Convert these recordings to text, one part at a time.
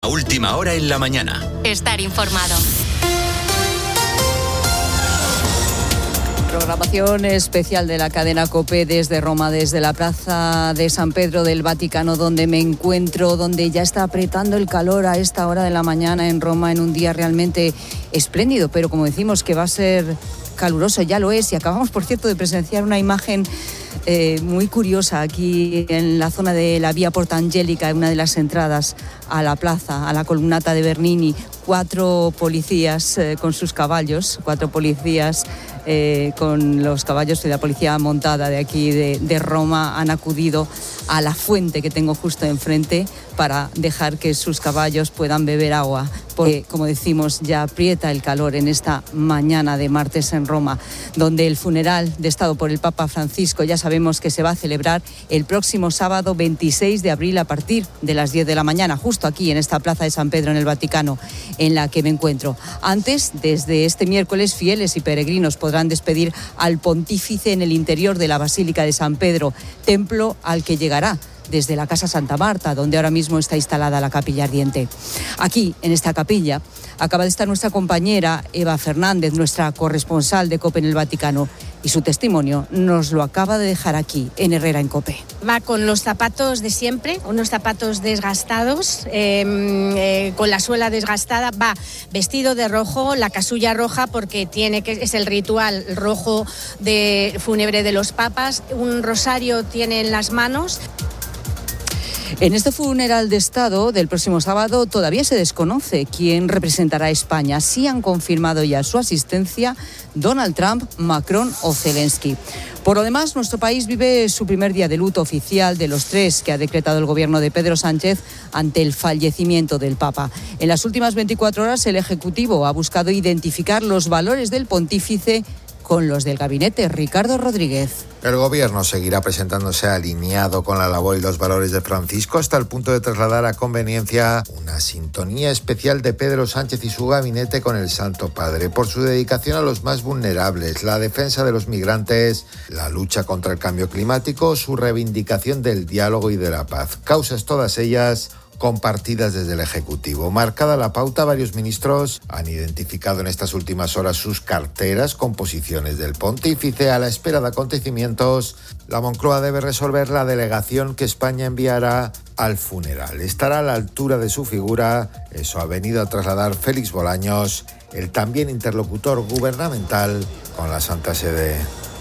A última hora en la mañana. Estar informado. Programación especial de la cadena COPE desde Roma, desde la plaza de San Pedro del Vaticano, donde me encuentro, donde ya está apretando el calor a esta hora de la mañana en Roma, en un día realmente espléndido, pero como decimos que va a ser caluroso, ya lo es, y acabamos, por cierto, de presenciar una imagen muy curiosa aquí en la zona de la Vía Porta Angelica, en una de las entradas a la plaza, a la columnata de Bernini. 4 policías con sus caballos, 4 policías con los caballos de la policía montada de aquí de Roma han acudido a la fuente que tengo justo enfrente para dejar que sus caballos puedan beber agua, porque, como decimos, ya aprieta el calor en esta mañana de martes en Roma, donde el funeral de Estado por el Papa Francisco ya sabemos que se va a celebrar el próximo sábado 26 de abril a partir de las 10 de la mañana, justo aquí en esta plaza de San Pedro en el Vaticano, en la que me encuentro. Antes, desde este miércoles, fieles y peregrinos podrán despedir al pontífice en el interior de la Basílica de San Pedro, templo al que llegará desde la Casa Santa Marta, donde ahora mismo está instalada la capilla ardiente. Aquí, en esta capilla, acaba de estar nuestra compañera Eva Fernández, nuestra corresponsal de COPE en el Vaticano, y su testimonio nos lo acaba de dejar aquí, en Herrera en COPE. Va con los zapatos de siempre, unos zapatos desgastados, con la suela desgastada, va vestido de rojo, la casulla roja, porque es el ritual rojo fúnebre de los papas, un rosario tiene en las manos. En este funeral de Estado del próximo sábado todavía se desconoce quién representará a España. Sí han confirmado ya su asistencia Donald Trump, Macron o Zelensky. Por lo demás, nuestro país vive su primer día de luto oficial de los 3 que ha decretado el gobierno de Pedro Sánchez ante el fallecimiento del Papa. En las últimas 24 horas, el Ejecutivo ha buscado identificar los valores del pontífice con los del gabinete. Ricardo Rodríguez. El gobierno seguirá presentándose alineado con la labor y los valores de Francisco, hasta el punto de trasladar a conveniencia una sintonía especial de Pedro Sánchez y su gabinete con el Santo Padre, por su dedicación a los más vulnerables, la defensa de los migrantes, la lucha contra el cambio climático, su reivindicación del diálogo y de la paz. Causas todas ellas compartidas desde el Ejecutivo. Marcada la pauta, varios ministros han identificado en estas últimas horas sus carteras con posiciones del pontífice. A la espera de acontecimientos, la Moncloa debe resolver la delegación que España enviará al funeral. Estará a la altura de su figura, eso ha venido a trasladar Félix Bolaños, el también interlocutor gubernamental con la Santa Sede.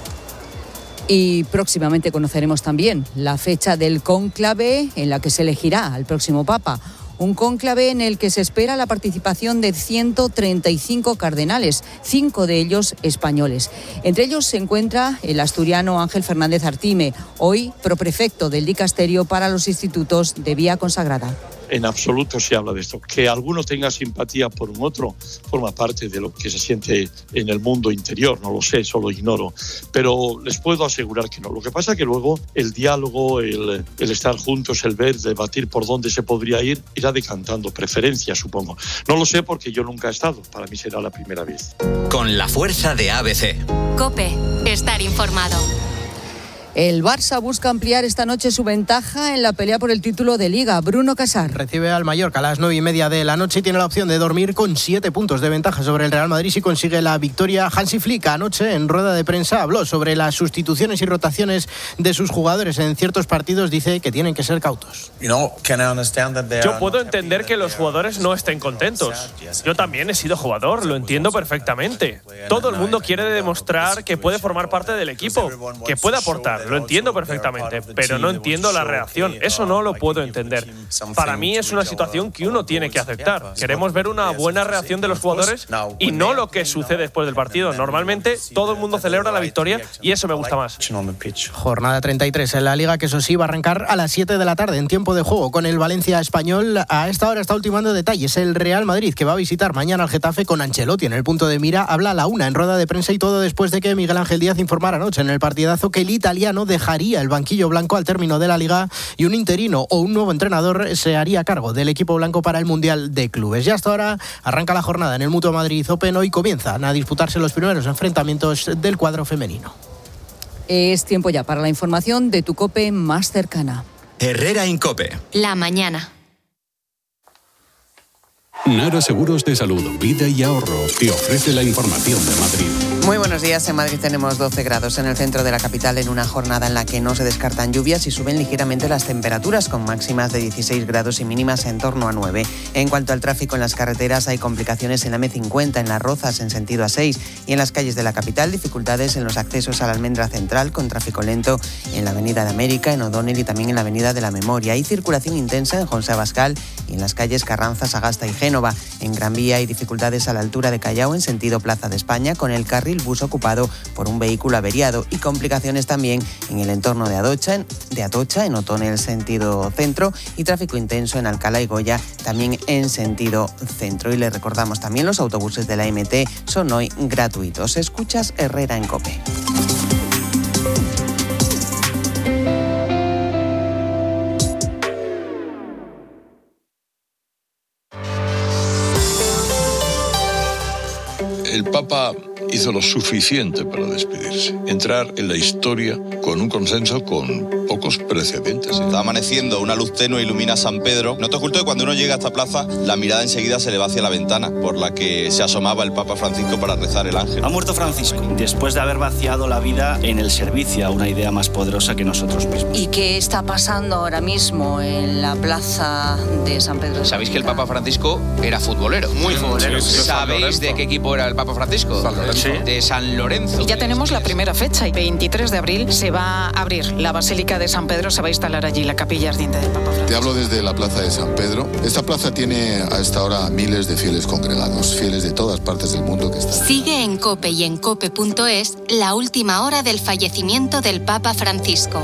Y próximamente conoceremos también la fecha del cónclave en la que se elegirá al próximo Papa. Un cónclave en el que se espera la participación de 135 cardenales, 5 de ellos españoles. Entre ellos se encuentra el asturiano Ángel Fernández Artime, hoy proprefecto del dicasterio para los institutos de vía consagrada. En absoluto se habla de esto. Que alguno tenga simpatía por un otro forma parte de lo que se siente en el mundo interior, no lo sé, eso lo ignoro, pero les puedo asegurar que no. Lo que pasa es que luego el diálogo, el estar juntos, el ver, debatir por dónde se podría ir, irá decantando preferencias, supongo. No lo sé porque yo nunca he estado, para mí será la primera vez. Con la fuerza de ABC. COPE, estar informado. El Barça busca ampliar esta noche su ventaja en la pelea por el título de Liga. Bruno Casar. Recibe al Mallorca a las 9:30 de la noche y tiene la opción de dormir con 7 puntos de ventaja sobre el Real Madrid si consigue la victoria. Hansi Flick anoche en rueda de prensa habló sobre las sustituciones y rotaciones de sus jugadores en ciertos partidos. Dice que tienen que ser cautos. Yo puedo entender que los jugadores no estén contentos. Yo también he sido jugador, lo entiendo perfectamente. Todo el mundo quiere demostrar que puede formar parte del equipo, que puede aportar. Lo entiendo perfectamente, pero no entiendo la reacción. Eso no lo puedo entender. Para mí es una situación que uno tiene que aceptar. Queremos ver una buena reacción de los jugadores y no lo que sucede después del partido. Normalmente todo el mundo celebra la victoria y eso me gusta más. Jornada 33 en la Liga, que eso sí va a arrancar a las 7 de la tarde en tiempo de juego con el Valencia Español. A esta hora está ultimando detalles el Real Madrid, que va a visitar mañana al Getafe con Ancelotti en el punto de mira. Habla a la 1 en rueda de prensa, y todo después de que Miguel Ángel Díaz informara anoche en el partidazo que el italiano dejaría el banquillo blanco al término de la Liga y un interino o un nuevo entrenador se haría cargo del equipo blanco para el Mundial de Clubes. Ya hasta ahora arranca la jornada en el Mutua Madrid Open. Hoy comienzan a disputarse los primeros enfrentamientos del cuadro femenino. Es tiempo ya para la información de tu COPE más cercana. Herrera en COPE. La mañana. Nara Seguros de Salud, Vida y Ahorro te ofrece la información de Madrid. Muy buenos días. En Madrid tenemos 12 grados en el centro de la capital en una jornada en la que no se descartan lluvias y suben ligeramente las temperaturas con máximas de 16 grados y mínimas en torno a 9. En cuanto al tráfico en las carreteras, hay complicaciones en la M50 en Las Rozas en sentido A6 y en las calles de la capital dificultades en los accesos a la Almendra Central con tráfico lento en la Avenida de América, en O'Donnell y también en la Avenida de la Memoria. Hay circulación intensa en José Abascal y en las calles Carranza, Sagasta y Génova. En Gran Vía hay dificultades a la altura de Callao en sentido Plaza de España con el carril bus ocupado por un vehículo averiado y complicaciones también en el entorno de Atocha, en O'Donnell sentido centro y tráfico intenso en Alcalá y Goya también en sentido centro. Y les recordamos también los autobuses de la MT son hoy gratuitos. Escuchas Herrera en COPE. El Papa hizo lo suficiente para despedirse, entrar en la historia con un consenso con pocos precedentes. Está amaneciendo, una luz tenue ilumina San Pedro. No te oculto que cuando uno llega a esta plaza, la mirada enseguida se le va hacia la ventana por la que se asomaba el Papa Francisco para rezar el ángel. Ha muerto Francisco, después de haber vaciado la vida en el servicio a una idea más poderosa que nosotros mismos. ¿Y qué está pasando ahora mismo en la plaza de San Pedro? ¿Sabéis que el Papa Francisco era futbolero? Muy futbolero. Sí, ¿Sabéis de qué equipo era el Papa Francisco? Sí. De San Lorenzo. Y ya tenemos la primera fecha. El 23 de abril se va a abrir la Basílica de San Pedro, se va a instalar allí la capilla ardiente del Papa Francisco. Te hablo desde la plaza de San Pedro. Esta plaza tiene a esta hora miles de fieles congregados, fieles de todas partes del mundo que están. Sigue en COPE y en COPE.es la última hora del fallecimiento del Papa Francisco.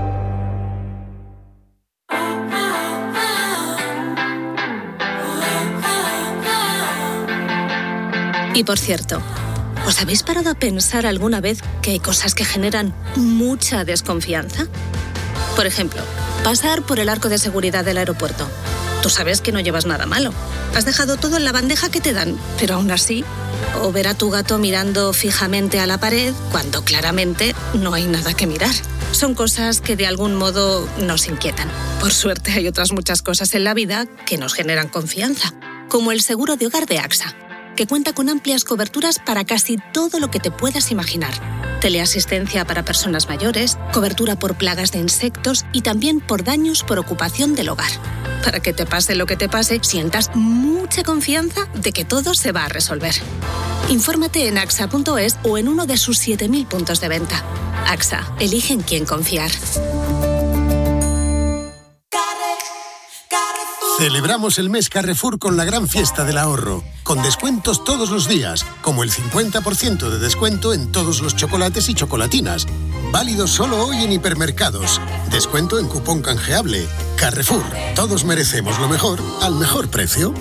Y por cierto, ¿os habéis parado a pensar alguna vez que hay cosas que generan mucha desconfianza? Por ejemplo, pasar por el arco de seguridad del aeropuerto. Tú sabes que no llevas nada malo. Has dejado todo en la bandeja que te dan, pero aún así, o ver a tu gato mirando fijamente a la pared cuando claramente no hay nada que mirar. Son cosas que de algún modo nos inquietan. Por suerte hay otras muchas cosas en la vida que nos generan confianza, como el seguro de hogar de AXA, que cuenta con amplias coberturas para casi todo lo que te puedas imaginar. Teleasistencia para personas mayores, cobertura por plagas de insectos y también por daños por ocupación del hogar. Para que te pase lo que te pase, sientas mucha confianza de que todo se va a resolver. Infórmate en AXA.es o en uno de sus 7.000 puntos de venta. AXA, elige en quién confiar. Celebramos el mes Carrefour con la gran fiesta del ahorro, con descuentos todos los días, como el 50% de descuento en todos los chocolates y chocolatinas. Válido solo hoy en hipermercados. Descuento en cupón canjeable. Carrefour, todos merecemos lo mejor al mejor precio.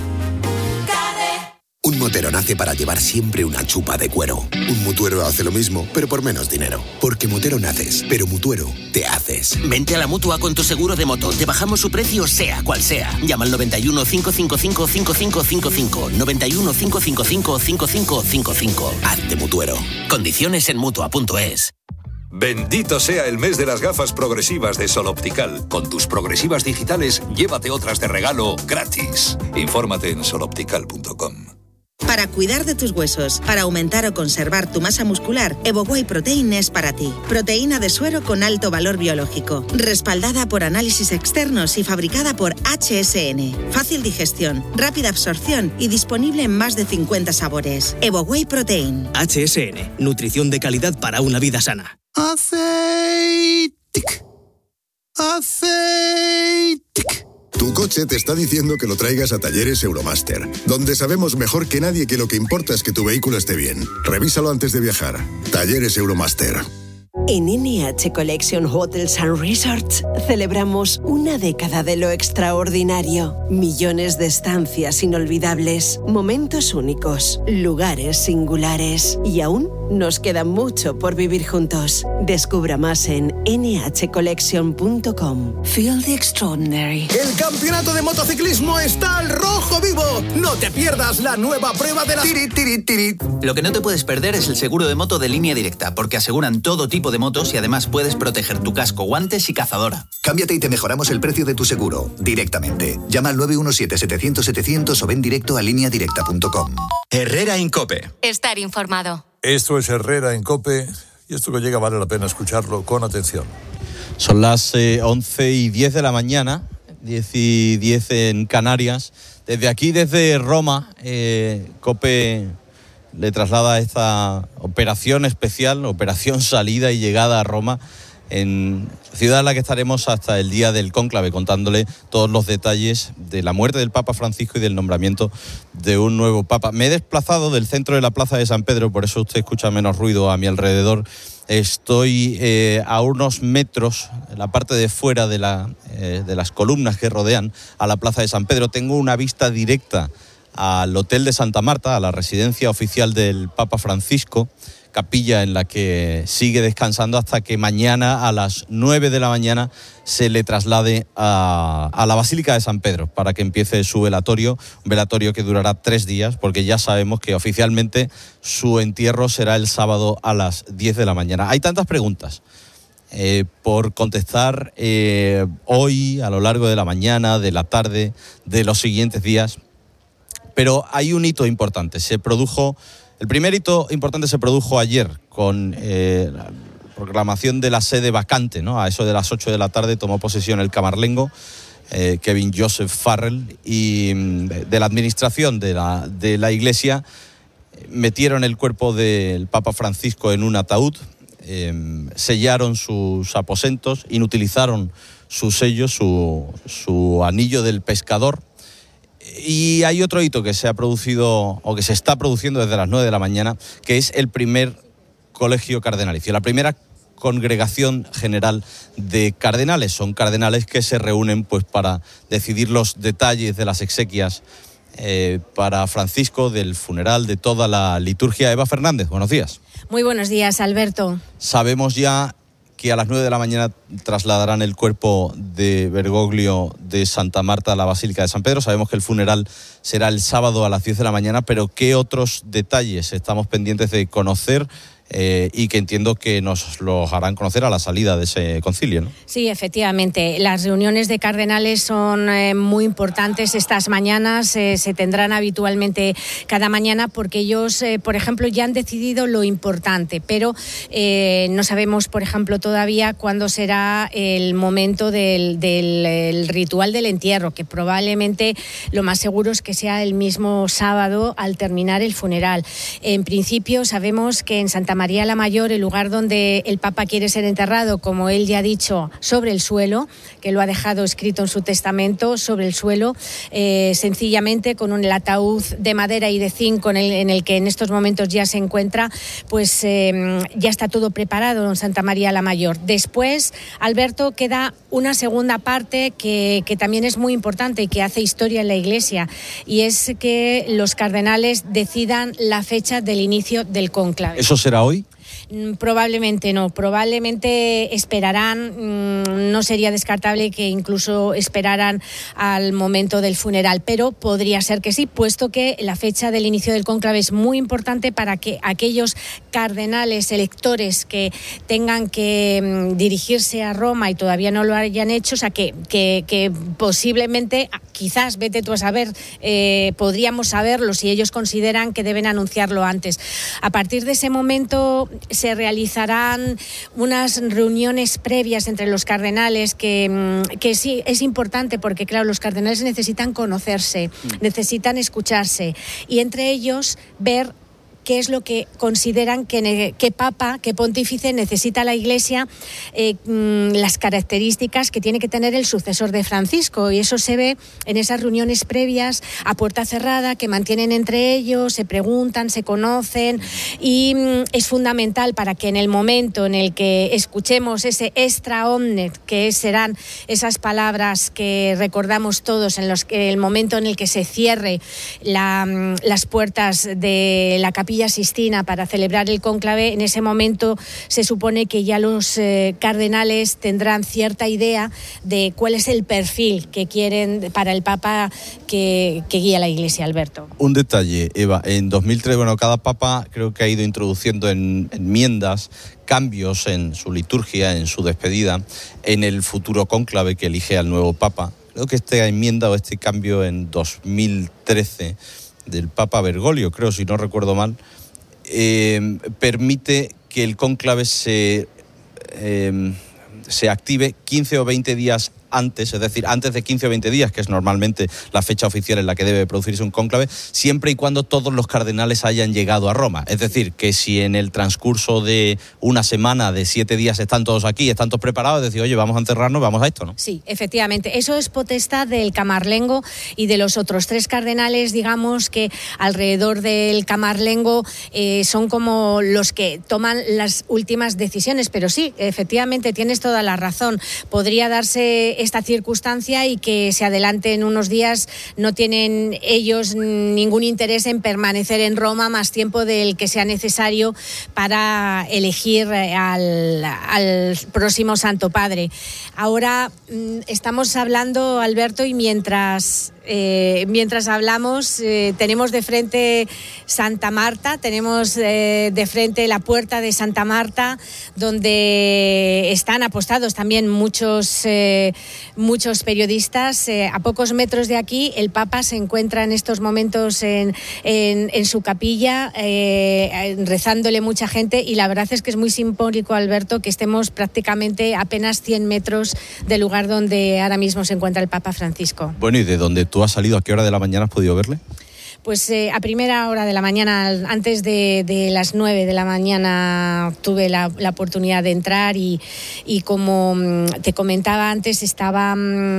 Un motero nace para llevar siempre una chupa de cuero. Un mutuero hace lo mismo, pero por menos dinero. Porque motero naces, pero mutuero te haces. Vente a la Mutua con tu seguro de moto. Te bajamos su precio sea cual sea. Llama al 91 555 5555. 91 555 5555. Hazte mutuero. Condiciones en Mutua.es. Bendito sea el mes de las gafas progresivas de Sol Optical. Con tus progresivas digitales, llévate otras de regalo gratis. Infórmate en soloptical.com. Para cuidar de tus huesos, para aumentar o conservar tu masa muscular, EvoWhey Protein es para ti. Proteína de suero con alto valor biológico, respaldada por análisis externos y fabricada por HSN. Fácil digestión, rápida absorción y disponible en más de 50 sabores. EvoWhey Protein. HSN, nutrición de calidad para una vida sana. Aceitic. Tu coche te está diciendo que lo traigas a Talleres Euromaster, donde sabemos mejor que nadie que lo que importa es que tu vehículo esté bien. Revísalo antes de viajar. Talleres Euromaster. En NH Collection Hotels and Resorts celebramos una década de lo extraordinario. Millones de estancias inolvidables, momentos únicos, lugares singulares. Y aún nos queda mucho por vivir juntos. Descubra más en nhcollection.com. Feel the extraordinary. El campeonato de motociclismo está al rojo vivo. No te pierdas la nueva prueba de la... Lo que no te puedes perder es el seguro de moto de Línea Directa, porque aseguran todo tipo de motos y además puedes proteger tu casco, guantes y cazadora. Cámbiate y te mejoramos el precio de tu seguro directamente. Llama al 917-700-700 o ven directo a lineadirecta.com. Herrera Incope. Estar informado. Esto es Herrera en COPE y esto que llega vale la pena escucharlo con atención. Son las 11:10 de la mañana, 10:10 en Canarias. Desde aquí, desde Roma, COPE le traslada esta operación especial, operación salida y llegada a Roma, en ciudad en la que estaremos hasta el día del cónclave, contándole todos los detalles de la muerte del Papa Francisco y del nombramiento de un nuevo Papa. Me he desplazado del centro de la Plaza de San Pedro, por eso usted escucha menos ruido a mi alrededor. Estoy a unos metros, en la parte de fuera de las columnas que rodean a la Plaza de San Pedro. Tengo una vista directa al Hotel de Santa Marta, a la residencia oficial del Papa Francisco, capilla en la que sigue descansando hasta que mañana a las 9 de la mañana se le traslade a la Basílica de San Pedro para que empiece su velatorio, un velatorio que durará 3 días, porque ya sabemos que oficialmente su entierro será el sábado a las 10 de la mañana. Hay tantas preguntas por contestar hoy, a lo largo de la mañana, de la tarde, de los siguientes días, pero hay un hito importante. El primer hito importante se produjo ayer con la proclamación de la sede vacante, ¿no? A eso de las 8 de la tarde tomó posesión el camarlengo Kevin Joseph Farrell, y de la administración de la iglesia metieron el cuerpo del Papa Francisco en un ataúd, sellaron sus aposentos, inutilizaron su sello, su anillo del pescador. Y hay otro hito que se ha producido, o que se está produciendo desde las 9 de la mañana, que es el primer colegio cardenalicio, la primera congregación general de cardenales. Son cardenales que se reúnen pues para decidir los detalles de las exequias para Francisco, del funeral, de toda la liturgia. Eva Fernández, buenos días. Muy buenos días, Alberto. Sabemos ya que a las 9 de la mañana trasladarán el cuerpo de Bergoglio de Santa Marta a la Basílica de San Pedro. Sabemos que el funeral será el sábado a las 10 de la mañana, pero ¿qué otros detalles estamos pendientes de conocer y que entiendo que nos los harán conocer a la salida de ese concilio, ¿no? Sí, efectivamente. Las reuniones de cardenales son muy importantes estas mañanas. Se tendrán habitualmente cada mañana porque ellos, por ejemplo, ya han decidido lo importante, pero no sabemos, por ejemplo, todavía cuándo será el momento del ritual del entierro, que probablemente lo más seguro es que sea el mismo sábado al terminar el funeral. En principio sabemos que en Santa María la Mayor, el lugar donde el Papa quiere ser enterrado, como él ya ha dicho, sobre el suelo, que lo ha dejado escrito en su testamento, sobre el suelo, sencillamente con un ataúd de madera y de zinc en el que en estos momentos ya se encuentra, pues ya está todo preparado en Santa María la Mayor. Después, Alberto, queda una segunda parte que también es muy importante y que hace historia en la Iglesia, y es que los cardenales decidan la fecha del inicio del cónclave. ¿Eso será hoy? Probablemente no, probablemente esperarán, no sería descartable que incluso esperaran al momento del funeral, pero podría ser que sí, puesto que la fecha del inicio del cónclave es muy importante para que aquellos cardenales electores que tengan que dirigirse a Roma y todavía no lo hayan hecho, o sea, que posiblemente, quizás, vete tú a saber, podríamos saberlo si ellos consideran que deben anunciarlo antes. A partir de ese momento se realizarán unas reuniones previas entre los cardenales que sí es importante porque, claro, los cardenales necesitan conocerse, necesitan escucharse y entre ellos ver qué es lo que consideran que Papa, que Pontífice necesita la Iglesia, las características que tiene que tener el sucesor de Francisco, y eso se ve en esas reuniones previas a puerta cerrada que mantienen entre ellos, se preguntan, se conocen, y es fundamental para que en el momento en el que escuchemos ese extra omnes, que serán esas palabras que recordamos todos en el momento en el que se cierre las puertas de la capilla Capilla Sistina para celebrar el cónclave, en ese momento se supone que ya los cardenales tendrán cierta idea de cuál es el perfil que quieren para el Papa que guía la Iglesia, Alberto. Un detalle, Eva, en 2003, cada Papa creo que ha ido introduciendo en enmiendas cambios en su liturgia, en su despedida, en el futuro cónclave que elige al nuevo Papa. Creo que esta enmienda o este cambio en 2013 del Papa Bergoglio, creo, si no recuerdo mal, permite que el cónclave se active 15 o 20 días antes, es decir, antes de 15 o 20 días, que es normalmente la fecha oficial en la que debe producirse un cónclave, siempre y cuando todos los cardenales hayan llegado a Roma. Es decir, que si en el transcurso de una semana, de 7 días, están todos aquí, están todos preparados, es decir, oye, vamos a encerrarnos, vamos a esto, ¿no? Sí, efectivamente. Eso es potestad del Camarlengo y de los otros 3 cardenales, digamos, que alrededor del Camarlengo son como los que toman las últimas decisiones. Pero sí, efectivamente, tienes toda la razón. Podría darse esta circunstancia y que se adelanten unos días. No tienen ellos ningún interés en permanecer en Roma más tiempo del que sea necesario para elegir al próximo Santo Padre. Ahora estamos hablando, Alberto, y mientras hablamos tenemos de frente Santa Marta, tenemos de frente la puerta de Santa Marta, donde están apostados también muchos periodistas. A pocos metros de aquí el Papa se encuentra en estos momentos en su capilla, rezándole mucha gente, y la verdad es que es muy simbólico, Alberto, que estemos prácticamente apenas 100 metros del lugar donde ahora mismo se encuentra el Papa Francisco. Bueno, ¿y de dónde tú has salido? ¿A qué hora de la mañana has podido verle? Pues a primera hora de la mañana, antes de las 9 de la mañana, tuve la oportunidad de entrar y como te comentaba antes, estaba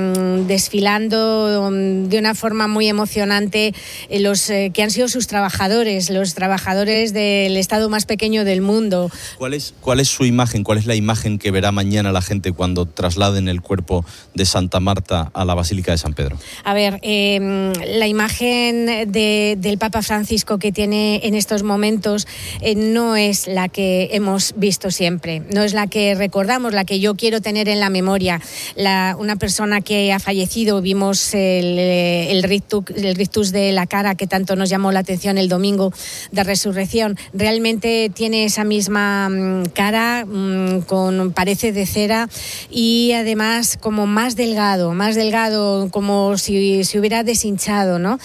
desfilando de una forma muy emocionante los que han sido sus trabajadores, los trabajadores del estado más pequeño del mundo. ¿Cuál es su imagen? ¿Cuál es la imagen que verá mañana la gente cuando trasladen el cuerpo de Santa Marta a la Basílica de San Pedro? A ver, la imagen del Papa Francisco que tiene en estos momentos no es la que hemos visto siempre, no es la que recordamos, la que yo quiero tener en la memoria. Una persona que ha fallecido, vimos el rictus de la cara que tanto nos llamó la atención el domingo de Resurrección. Realmente tiene esa misma cara, parece de cera, y además como más delgado, como si se hubiera deshinchado, ¿no?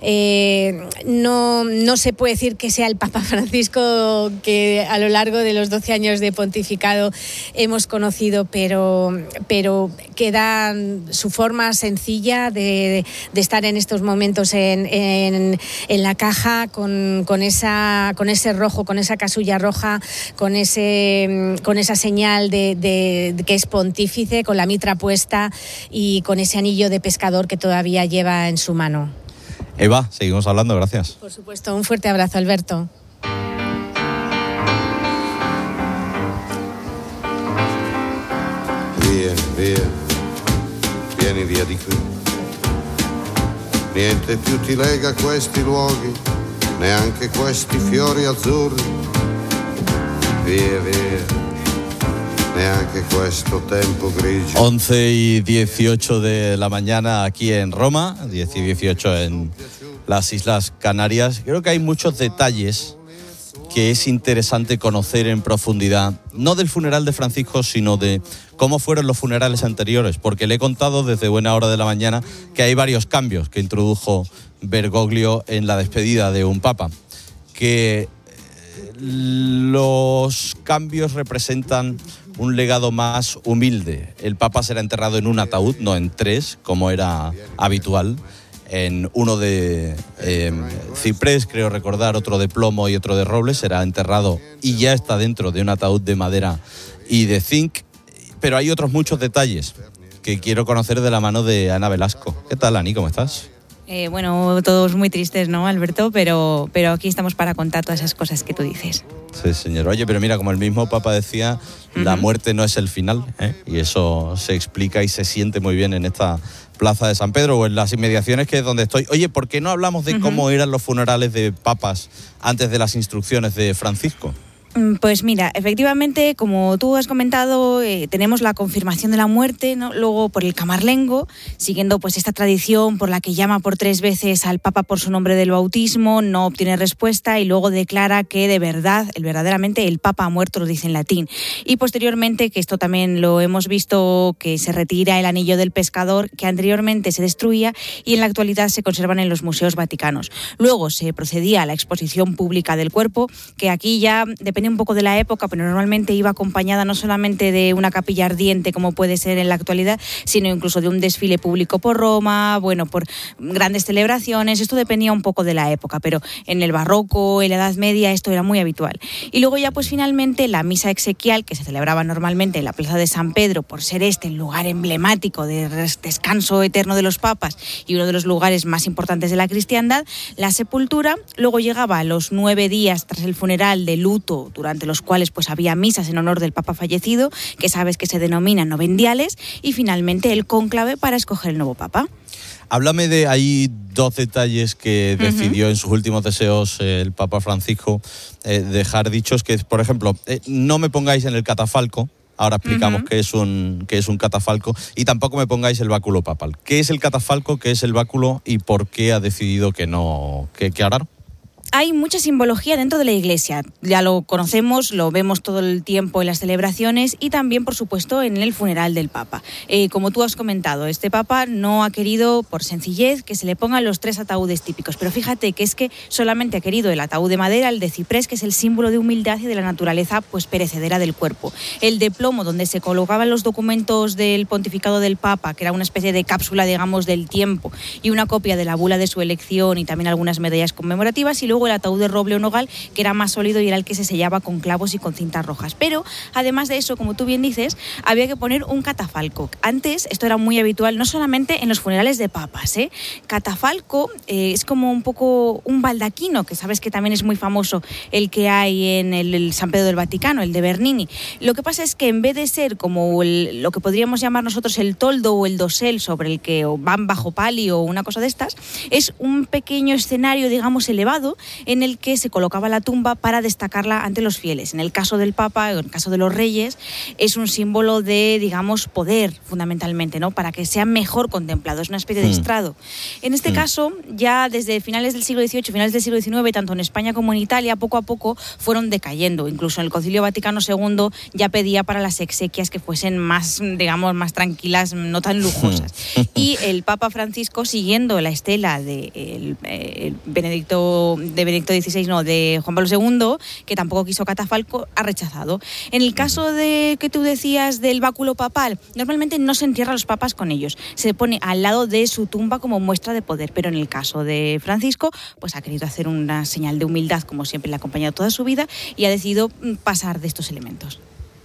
No se puede decir que sea el Papa Francisco que a lo largo de los 12 años de pontificado hemos conocido, pero queda su forma sencilla de estar en estos momentos en la caja con ese rojo, con esa casulla roja, con esa señal de que es pontífice, con la mitra puesta y con ese anillo de pescador que todavía lleva en su mano. Eva, seguimos hablando, gracias. Por supuesto, un fuerte abrazo, Alberto. Vieni via di qui. Niente più ti lega a questi luoghi, neanche questi fiori azzurri. Via, neanche questo tempo grigio. 11:18 de la mañana aquí en Roma, 10:18 en las Islas Canarias. Creo que hay muchos detalles que es interesante conocer en profundidad, no del funeral de Francisco, sino de cómo fueron los funerales anteriores, porque le he contado desde buena hora de la mañana que hay varios cambios que introdujo Bergoglio en la despedida de un papa, que los cambios representan un legado más humilde. El Papa será enterrado en un ataúd, no en 3, como era habitual, en uno de ciprés, creo recordar, otro de plomo y otro de roble. Será enterrado y ya está dentro de un ataúd de madera y de zinc. Pero hay otros muchos detalles que quiero conocer de la mano de Ana Velasco. ¿Qué tal, Ani? ¿Cómo estás? Bueno, todos muy tristes, ¿no, Alberto? Pero aquí estamos para contar todas esas cosas que tú dices. Sí, señor. Oye, pero mira, como el mismo Papa decía, la muerte no es el final, ¿eh? Y eso se explica y se siente muy bien en esta plaza de San Pedro o en las inmediaciones, que es donde estoy. Oye, ¿por qué no hablamos de cómo eran los funerales de papas antes de las instrucciones de Francisco? Pues mira, efectivamente, como tú has comentado, tenemos la confirmación de la muerte, ¿no? Luego por el camarlengo, siguiendo pues esta tradición por la que llama por 3 veces al Papa por su nombre del bautismo, no obtiene respuesta y luego declara que verdaderamente el Papa ha muerto, lo dice en latín. Y posteriormente, que esto también lo hemos visto, que se retira el anillo del pescador, que anteriormente se destruía y en la actualidad se conservan en los museos vaticanos. Luego se procedía a la exposición pública del cuerpo, que aquí ya depende un poco de la época, pero normalmente iba acompañada no solamente de una capilla ardiente como puede ser en la actualidad, sino incluso de un desfile público por Roma, bueno, por grandes celebraciones. Esto dependía un poco de la época, pero en el barroco, en la Edad Media, esto era muy habitual. Y luego ya pues finalmente la misa exequial, que se celebraba normalmente en la plaza de San Pedro por ser este el lugar emblemático de descanso eterno de los papas y uno de los lugares más importantes de la cristiandad, la sepultura. Luego llegaba a los 9 días tras el funeral de luto, durante los cuales pues había misas en honor del Papa fallecido, que sabes que se denominan novendiales, y finalmente el cónclave para escoger el nuevo Papa. Háblame de ahí 2 detalles que decidió en sus últimos deseos el Papa Francisco dejar dichos, que es, por ejemplo, no me pongáis en el catafalco. Ahora explicamos qué es un catafalco, y tampoco me pongáis el báculo papal. ¿Qué es el catafalco, qué es el báculo y por qué ha decidido que no, que ahora no? Hay mucha simbología dentro de la Iglesia, ya lo conocemos, lo vemos todo el tiempo en las celebraciones y también, por supuesto, en el funeral del Papa. Como tú has comentado, este Papa no ha querido, por sencillez, que se le pongan los 3 ataúdes típicos, pero fíjate que es que solamente ha querido el ataúd de madera, el de ciprés, que es el símbolo de humildad y de la naturaleza pues perecedera del cuerpo. El de plomo, donde se colocaban los documentos del pontificado del Papa, que era una especie de cápsula, digamos, del tiempo, y una copia de la bula de su elección y también algunas medallas conmemorativas, y luego el ataúd de roble o nogal, que era más sólido y era el que se sellaba con clavos y con cintas rojas. Pero además de eso, como tú bien dices, había que poner un catafalco. Antes esto era muy habitual, no solamente en los funerales de papas, Catafalco es como un poco un baldaquino, que sabes que también es muy famoso el que hay en el San Pedro del Vaticano, el de Bernini. Lo que pasa es que en vez de ser como lo que podríamos llamar nosotros el toldo o el dosel sobre el que van bajo palio o una cosa de estas, es un pequeño escenario, digamos, elevado, en el que se colocaba la tumba para destacarla ante los fieles. En el caso del Papa, en el caso de los reyes, es un símbolo de, digamos, poder, fundamentalmente, ¿no? Para que sea mejor contemplado, es una especie de estrado. En este caso, ya desde finales del siglo XVIII, finales del siglo XIX, tanto en España como en Italia, poco a poco fueron decayendo. Incluso en el Concilio Vaticano II ya pedía para las exequias que fuesen más, digamos, más tranquilas, no tan lujosas. Y el Papa Francisco, siguiendo la estela de Benedicto XVI, no, de Juan Pablo II, que tampoco quiso catafalco, ha rechazado. En el caso de que tú decías del báculo papal, normalmente no se entierra a los papas con ellos, se pone al lado de su tumba como muestra de poder, pero en el caso de Francisco, pues ha querido hacer una señal de humildad, como siempre le ha acompañado toda su vida, y ha decidido pasar de estos elementos.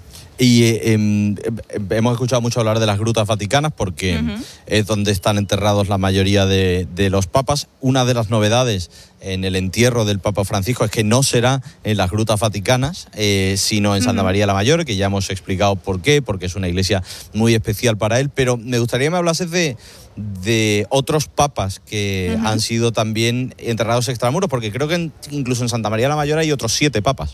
Y hemos escuchado mucho hablar de las grutas vaticanas porque es donde están enterrados la mayoría de los papas. Una de las novedades en el entierro del Papa Francisco es que no será en las grutas vaticanas, sino en Santa María la Mayor, que ya hemos explicado por qué, porque es una iglesia muy especial para él. Pero me gustaría que me hablases de otros papas que han sido también enterrados extramuros, porque creo que incluso en Santa María la Mayor hay otros 7 papas.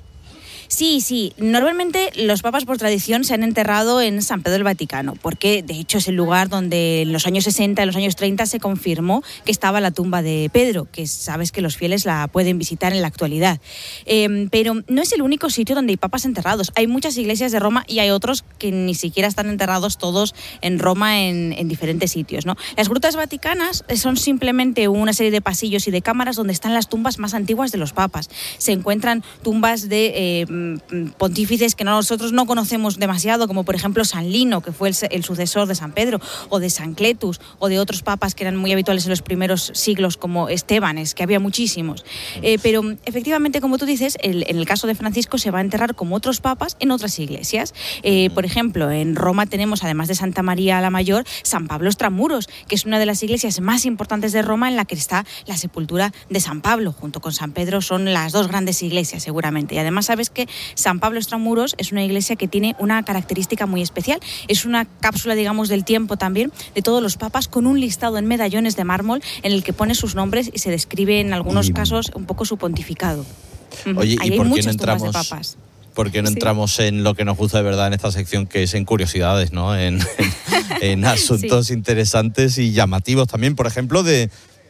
Sí. Normalmente los papas por tradición se han enterrado en San Pedro del Vaticano, porque de hecho es el lugar donde en los años 60, en los años 30 se confirmó que estaba la tumba de Pedro, que sabes que los fieles la pueden visitar en la actualidad. Pero no es el único sitio donde hay papas enterrados. Hay muchas iglesias de Roma y hay otros que ni siquiera están enterrados todos en Roma en diferentes sitios, ¿no? Las grutas vaticanas son simplemente una serie de pasillos y de cámaras donde están las tumbas más antiguas de los papas. Se encuentran tumbas de pontífices que nosotros no conocemos demasiado, como por ejemplo San Lino, que fue el sucesor de San Pedro, o de San Cletus, o de otros papas que eran muy habituales en los primeros siglos, como Estebanes, que había muchísimos. Pero efectivamente, como tú dices, en el caso de Francisco se va a enterrar como otros papas en otras iglesias. Por ejemplo, en Roma tenemos, además de Santa María la Mayor, San Pablo Extramuros, que es una de las iglesias más importantes de Roma, en la que está la sepultura de San Pablo, junto con San Pedro. Son las dos grandes iglesias, seguramente. Y además sabes que San Pablo Extramuros es una iglesia que tiene una característica muy especial. Es una cápsula, digamos, del tiempo también, de todos los papas, con un listado en medallones de mármol en el que pone sus nombres y se describe en algunos casos un poco su pontificado. Oye, Ahí ¿y por hay qué no muchas tumbas de entramos? papas. ¿Por qué no entramos en lo que nos gusta de verdad en esta sección, que es en curiosidades, ¿no? En asuntos interesantes y llamativos también, por ejemplo, de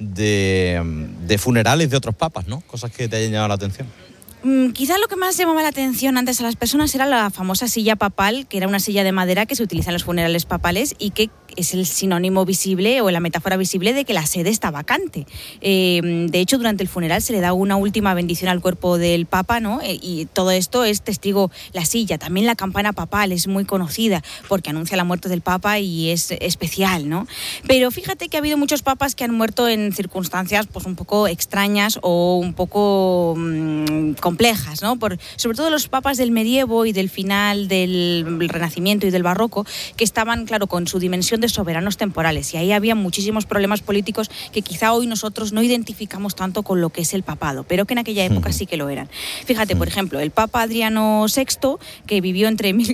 funerales de otros papas, ¿no? Cosas que te hayan llamado la atención. Quizá lo que más llamaba la atención antes a las personas era la famosa silla papal, que era una silla de madera que se utiliza en los funerales papales y que es el sinónimo visible o la metáfora visible de que la sede está vacante. De hecho, durante el funeral se le da una última bendición al cuerpo del Papa, ¿no? Y todo esto es testigo la silla. También la campana papal es muy conocida porque anuncia la muerte del Papa y es especial, ¿no? Pero fíjate que ha habido muchos papas que han muerto en circunstancias pues un poco extrañas o un poco complejas, ¿no? Sobre todo los papas del medievo y del final del Renacimiento y del Barroco, que estaban, claro, con su dimensión de soberanos temporales, y ahí había muchísimos problemas políticos que quizá hoy nosotros no identificamos tanto con lo que es el papado, pero que en aquella época sí que lo eran. Fíjate, por ejemplo, el Papa Adriano VI, que vivió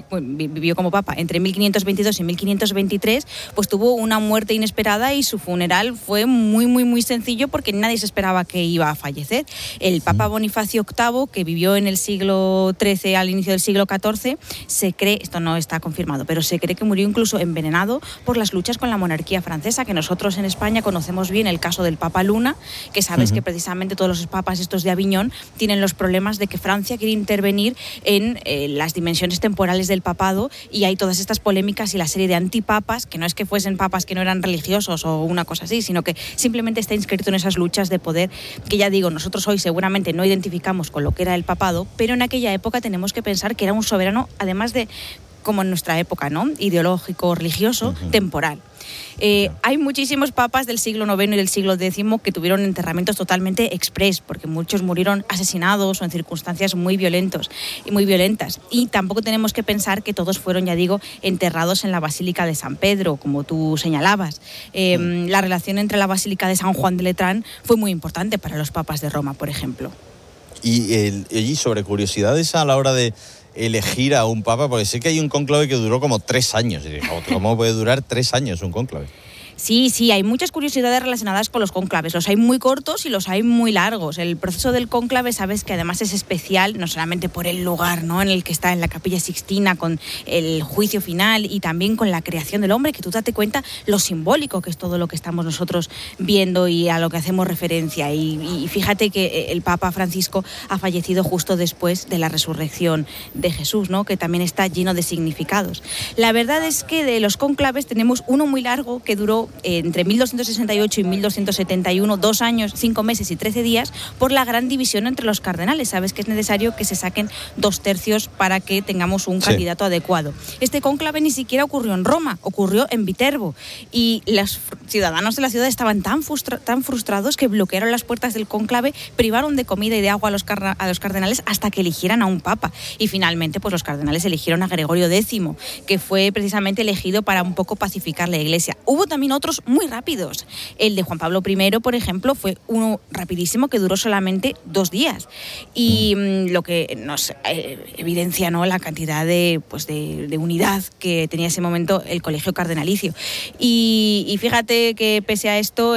como papa entre 1522 y 1523, pues tuvo una muerte inesperada y su funeral fue muy, muy, muy sencillo porque nadie se esperaba que iba a fallecer. El Papa Bonifacio VIII, que vivió en el siglo XIII al inicio del siglo XIV, se cree, esto no está confirmado, pero se cree que murió incluso envenenado por las luchas con la monarquía francesa, que nosotros en España conocemos bien el caso del Papa Luna, que sabes que precisamente todos los papas estos de Aviñón tienen los problemas de que Francia quiere intervenir en las dimensiones temporales del papado, y hay todas estas polémicas y la serie de antipapas, que no es que fuesen papas que no eran religiosos o una cosa así, sino que simplemente está inscrito en esas luchas de poder que, ya digo, nosotros hoy seguramente no identificamos con lo que era el papado, pero en aquella época tenemos que pensar que era un soberano, además de, como en nuestra época, ¿no?, ideológico, religioso, temporal. Hay muchísimos papas del siglo IX y del siglo X que tuvieron enterramientos totalmente exprés, porque muchos murieron asesinados o en circunstancias muy violentas. Y tampoco tenemos que pensar que todos fueron, ya digo, enterrados en la Basílica de San Pedro, como tú señalabas. La relación entre la Basílica de San Juan de Letrán fue muy importante para los papas de Roma, por ejemplo. Y sobre curiosidades a la hora de elegir a un papa, porque sé que hay un cónclave que duró como 3 años. ¿Cómo puede durar 3 años un cónclave? Sí, hay muchas curiosidades relacionadas con los cónclaves. Los hay muy cortos y los hay muy largos. El proceso del cónclave, sabes que además es especial, no solamente por el lugar, ¿no?, en el que está, en la Capilla Sixtina, con el juicio final y también con la creación del hombre, que tú date cuenta lo simbólico que es todo lo que estamos nosotros viendo y a lo que hacemos referencia. Y fíjate que el Papa Francisco ha fallecido justo después de la resurrección de Jesús, ¿no?, que también está lleno de significados. La verdad es que de los cónclaves tenemos uno muy largo que duró entre 1268 y 1271, 2 años, 5 meses y 13 días, por la gran división entre los cardenales. Sabes que es necesario que se saquen 2/3 para que tengamos un candidato adecuado. Este cónclave ni siquiera ocurrió en Roma, ocurrió en Viterbo, y los ciudadanos de la ciudad estaban tan frustrados que bloquearon las puertas del cónclave, privaron de comida y de agua a los cardenales hasta que eligieran a un papa. Y finalmente, pues los cardenales eligieron a Gregorio X, que fue precisamente elegido para un poco pacificar la Iglesia. Hubo también otros muy rápidos. El de Juan Pablo I, por ejemplo, fue uno rapidísimo que duró solamente 2 días. Y lo que nos evidencia, ¿no?, la cantidad de unidad que tenía en ese momento el colegio cardenalicio. Y fíjate que pese a esto,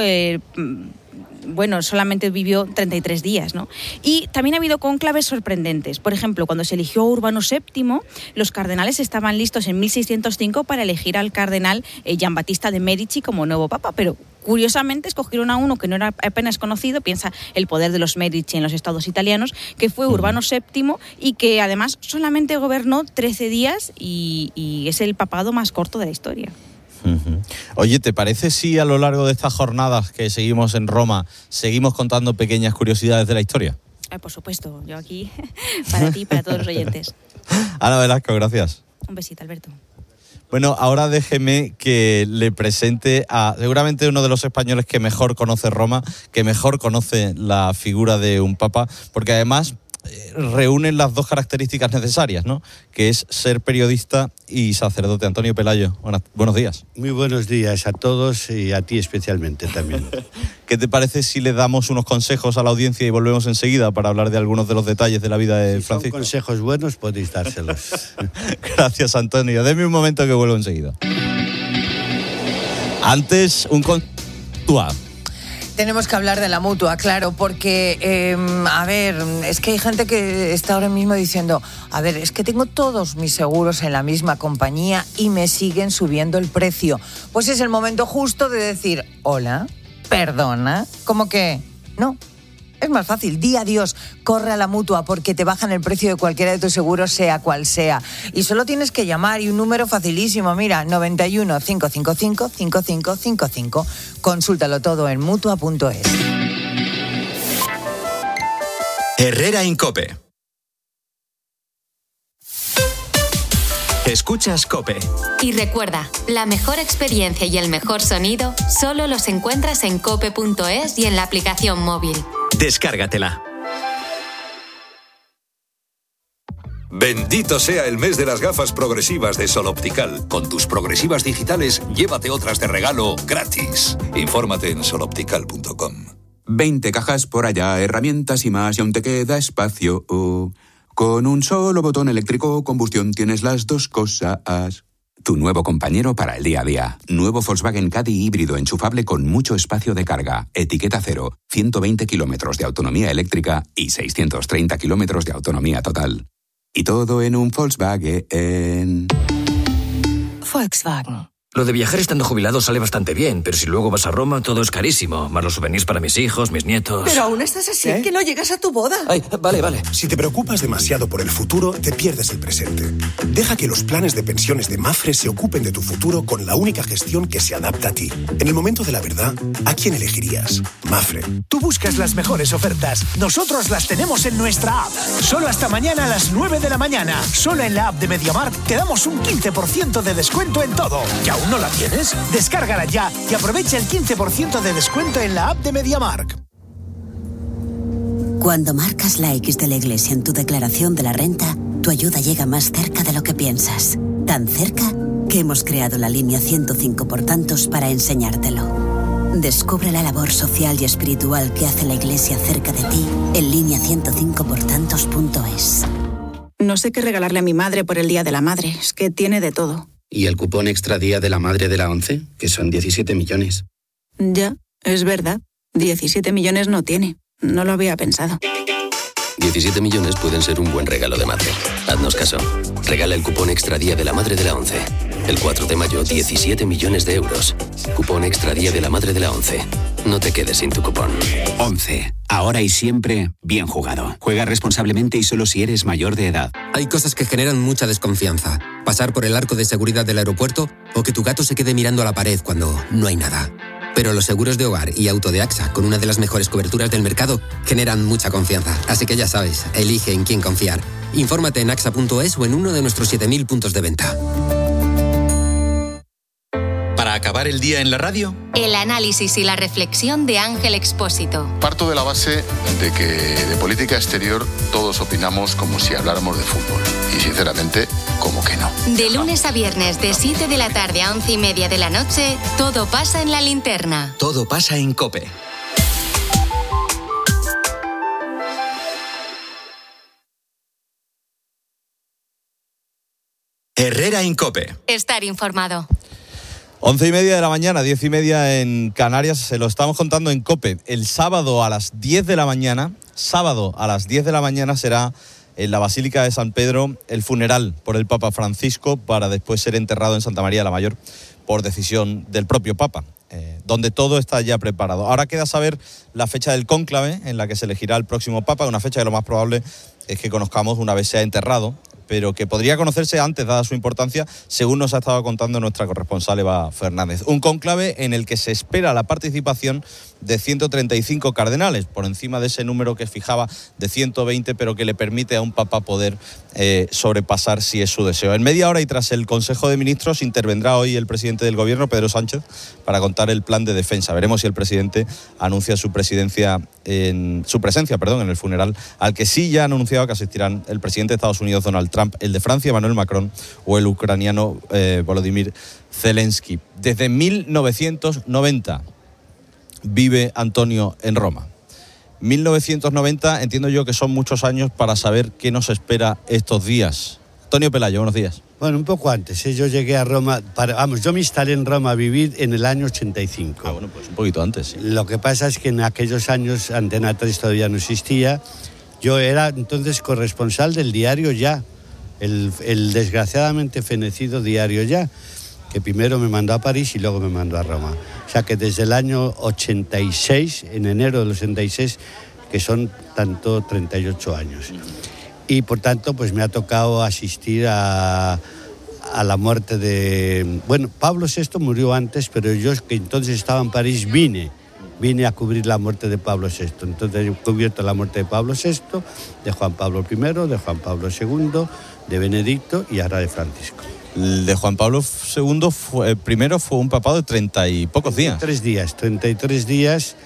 solamente vivió 33 días, ¿no? Y también ha habido cónclaves sorprendentes. Por ejemplo, cuando se eligió Urbano VII, los cardenales estaban listos en 1605 para elegir al cardenal Giambattista de Medici como nuevo papa, pero curiosamente escogieron a uno que no era apenas conocido, piensa el poder de los Medici en los estados italianos, que fue Urbano VII, y que además solamente gobernó 13 días y es el papado más corto de la historia. Oye, ¿te parece si a lo largo de estas jornadas que seguimos en Roma seguimos contando pequeñas curiosidades de la historia? Por supuesto, yo aquí para ti y para todos los oyentes. Ana Velasco, gracias. Un besito, Alberto. Bueno, ahora déjeme que le presente a seguramente uno de los españoles que mejor conoce Roma, que mejor conoce la figura de un papa, porque además reúnen las dos características necesarias, ¿no? Que es ser periodista y sacerdote. Antonio Pelayo, buenos días. Muy buenos días a todos y a ti especialmente también. ¿Qué te parece si le damos unos consejos a la audiencia y volvemos enseguida para hablar de algunos de los detalles de la vida de Francisco? Si son consejos buenos, podéis dárselos. Gracias, Antonio. Deme un momento que vuelvo enseguida. Antes, Tenemos que hablar de la Mutua, claro, porque, a ver, es que hay gente que está ahora mismo diciendo, a ver, es que tengo todos mis seguros en la misma compañía y me siguen subiendo el precio. Pues es el momento justo de decir, hola, perdona, ¿cómo que? No. Es más fácil, di adiós, corre a la Mutua porque te bajan el precio de cualquiera de tus seguros, sea cual sea. Y solo tienes que llamar y un número facilísimo, mira, 91 555 5555. Consúltalo todo en Mutua.es. Herrera en COPE. Escuchas COPE. Y recuerda, la mejor experiencia y el mejor sonido solo los encuentras en cope.es y en la aplicación móvil. Descárgatela. Bendito sea el mes de las gafas progresivas de Sol Optical. Con tus progresivas digitales, llévate otras de regalo gratis. Infórmate en soloptical.com. 20 cajas por allá, herramientas y más, y aún te queda espacio. Con un solo botón eléctrico combustión tienes las dos cosas. Tu nuevo compañero para el día a día. Nuevo Volkswagen Caddy híbrido enchufable con mucho espacio de carga. Etiqueta cero. 120 kilómetros de autonomía eléctrica y 630 kilómetros de autonomía total. Y todo en un Volkswagen. Volkswagen. Lo de viajar estando jubilado sale bastante bien, pero si luego vas a Roma todo es carísimo. Más los souvenirs para mis hijos, mis nietos... Pero aún estás así, que no llegas a tu boda. Ay, vale. Si te preocupas demasiado por el futuro, te pierdes el presente. Deja que los planes de pensiones de Mapfre se ocupen de tu futuro con la única gestión que se adapta a ti. En el momento de la verdad, ¿a quién elegirías? Mapfre. Tú buscas las mejores ofertas. Nosotros las tenemos en nuestra app. Solo hasta mañana a las 9 de la mañana. Solo en la app de MediaMarkt te damos un 15% de descuento en todo. ¿Y aún no la tienes? Descárgala ya y aprovecha el 15% de descuento en la app de MediaMarkt. Cuando marcas la X de la Iglesia en tu declaración de la renta, tu ayuda llega más cerca de lo que piensas. Tan cerca que hemos creado la línea 105 por tantos para enseñártelo. Descubre la labor social y espiritual que hace la Iglesia cerca de ti en línea105portantos.es. No sé qué regalarle a mi madre por el Día de la Madre. Es que tiene de todo. ¿Y el cupón extra Día de la Madre de la ONCE? Que son 17 millones. Ya, es verdad. 17 millones no tiene. No lo había pensado. 17 millones pueden ser un buen regalo de madre. Haznos caso. Regala el cupón extra Día de la Madre de la ONCE. El 4 de mayo, 17 millones de euros. Cupón extra Día de la Madre de la ONCE. No te quedes sin tu cupón. ONCE. Ahora y siempre, bien jugado. Juega responsablemente y solo si eres mayor de edad. Hay cosas que generan mucha desconfianza. Pasar por el arco de seguridad del aeropuerto o que tu gato se quede mirando a la pared cuando no hay nada. Pero los seguros de hogar y auto de AXA, con una de las mejores coberturas del mercado, generan mucha confianza. Así que ya sabes, elige en quién confiar. Infórmate en axa.es o en uno de nuestros 7.000 puntos de venta. Para acabar el día en la radio, el análisis y la reflexión de Ángel Expósito. Parto de la base de que de política exterior todos opinamos como si habláramos de fútbol. Y sinceramente, como que no. De lunes a viernes, de 7 de la tarde a 11:30 de la noche, todo pasa en La Linterna. todo pasa en COPE. Herrera en COPE. Estar informado. 11:30 de la mañana, 10:30 en Canarias, se lo estamos contando en COPE. El sábado a las 10 de la mañana, será en la Basílica de San Pedro el funeral por el Papa Francisco para después ser enterrado en Santa María la Mayor por decisión del propio Papa, donde todo está ya preparado. Ahora queda saber la fecha del cónclave en la que se elegirá el próximo Papa, una fecha que lo más probable es que conozcamos una vez sea enterrado, pero que podría conocerse antes, dada su importancia, según nos ha estado contando nuestra corresponsal Eva Fernández. Un cónclave en el que se espera la participación de 135 cardenales, por encima de ese número que fijaba de 120, pero que le permite a un papa poder sobrepasar si es su deseo. En media hora y tras el Consejo de Ministros intervendrá hoy el presidente del Gobierno, Pedro Sánchez, para contar el plan de defensa. Veremos si el presidente anuncia su presencia en el funeral, al que sí ya han anunciado que asistirán el presidente de Estados Unidos, Donald Trump, el de Francia, Emmanuel Macron, o el ucraniano Volodymyr Zelensky. Desde 1990 vive Antonio en Roma. 1990, entiendo yo que son muchos años para saber qué nos espera estos días. Antonio Pelayo, buenos días. Bueno, un poco antes, yo llegué a Roma, yo me instalé en Roma a vivir en el año 85. Ah, bueno, pues un poquito antes, sí. Lo que pasa es que en aquellos años Antena 3 todavía no existía. Yo era entonces corresponsal del diario Ya, el desgraciadamente fenecido diario Ya, que primero me mandó a París y luego me mandó a Roma. O sea que desde el año 86, en enero del 86, que son tanto 38 años. Y por tanto, pues me ha tocado asistir a la muerte de... Bueno, Pablo VI murió antes, pero yo, que entonces estaba en París, vine a cubrir la muerte de Pablo VI. Entonces he cubierto la muerte de Pablo VI, de Juan Pablo I, de Juan Pablo II, de Benedicto y ahora de Francisco. El de Juan Pablo II primero fue un papado de 30 y pocos días. 33 días.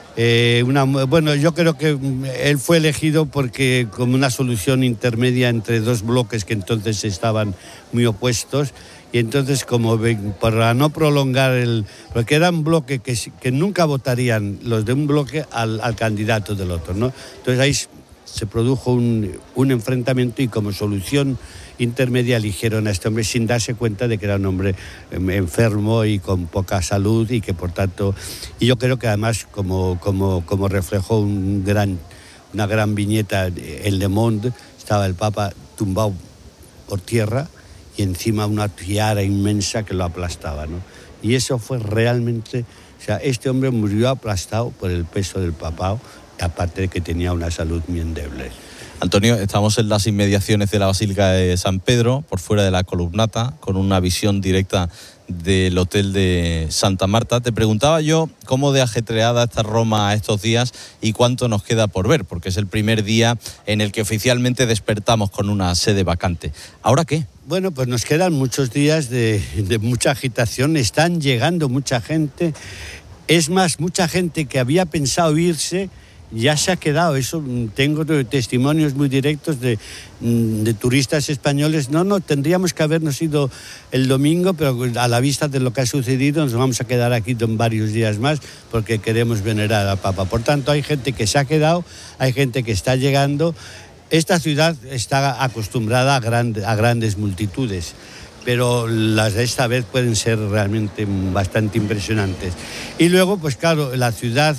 Bueno, yo creo que él fue elegido porque como una solución intermedia entre dos bloques que entonces estaban muy opuestos, y entonces como para no prolongar porque era un bloque que nunca votarían los de un bloque al candidato del otro, ¿no? Entonces ahí se produjo un enfrentamiento y como solución intermedia eligieron a este hombre sin darse cuenta de que era un hombre enfermo y con poca salud y que por tanto, y yo creo que además como reflejó una gran viñeta en Le Monde, estaba el Papa tumbado por tierra y encima una tiara inmensa que lo aplastaba, ¿no? Y eso fue realmente, o sea, este hombre murió aplastado por el peso del papado, aparte de que tenía una salud muy endeble. Antonio, estamos en las inmediaciones de la Basílica de San Pedro, por fuera de la columnata, con una visión directa del Hotel de Santa Marta. Te preguntaba yo cómo de ajetreada está Roma estos días y cuánto nos queda por ver, porque es el primer día en el que oficialmente despertamos con una sede vacante. ¿Ahora qué? Bueno, pues nos quedan muchos días de mucha agitación, están llegando mucha gente. Es más, mucha gente que había pensado irse ya se ha quedado. Eso tengo testimonios muy directos de turistas españoles. No, tendríamos que habernos ido el domingo, pero a la vista de lo que ha sucedido nos vamos a quedar aquí varios días más porque queremos venerar al Papa. Por tanto, hay gente que se ha quedado, hay gente que está llegando. Esta ciudad está acostumbrada a grandes multitudes, pero las de esta vez pueden ser realmente bastante impresionantes. Y luego, pues claro, la ciudad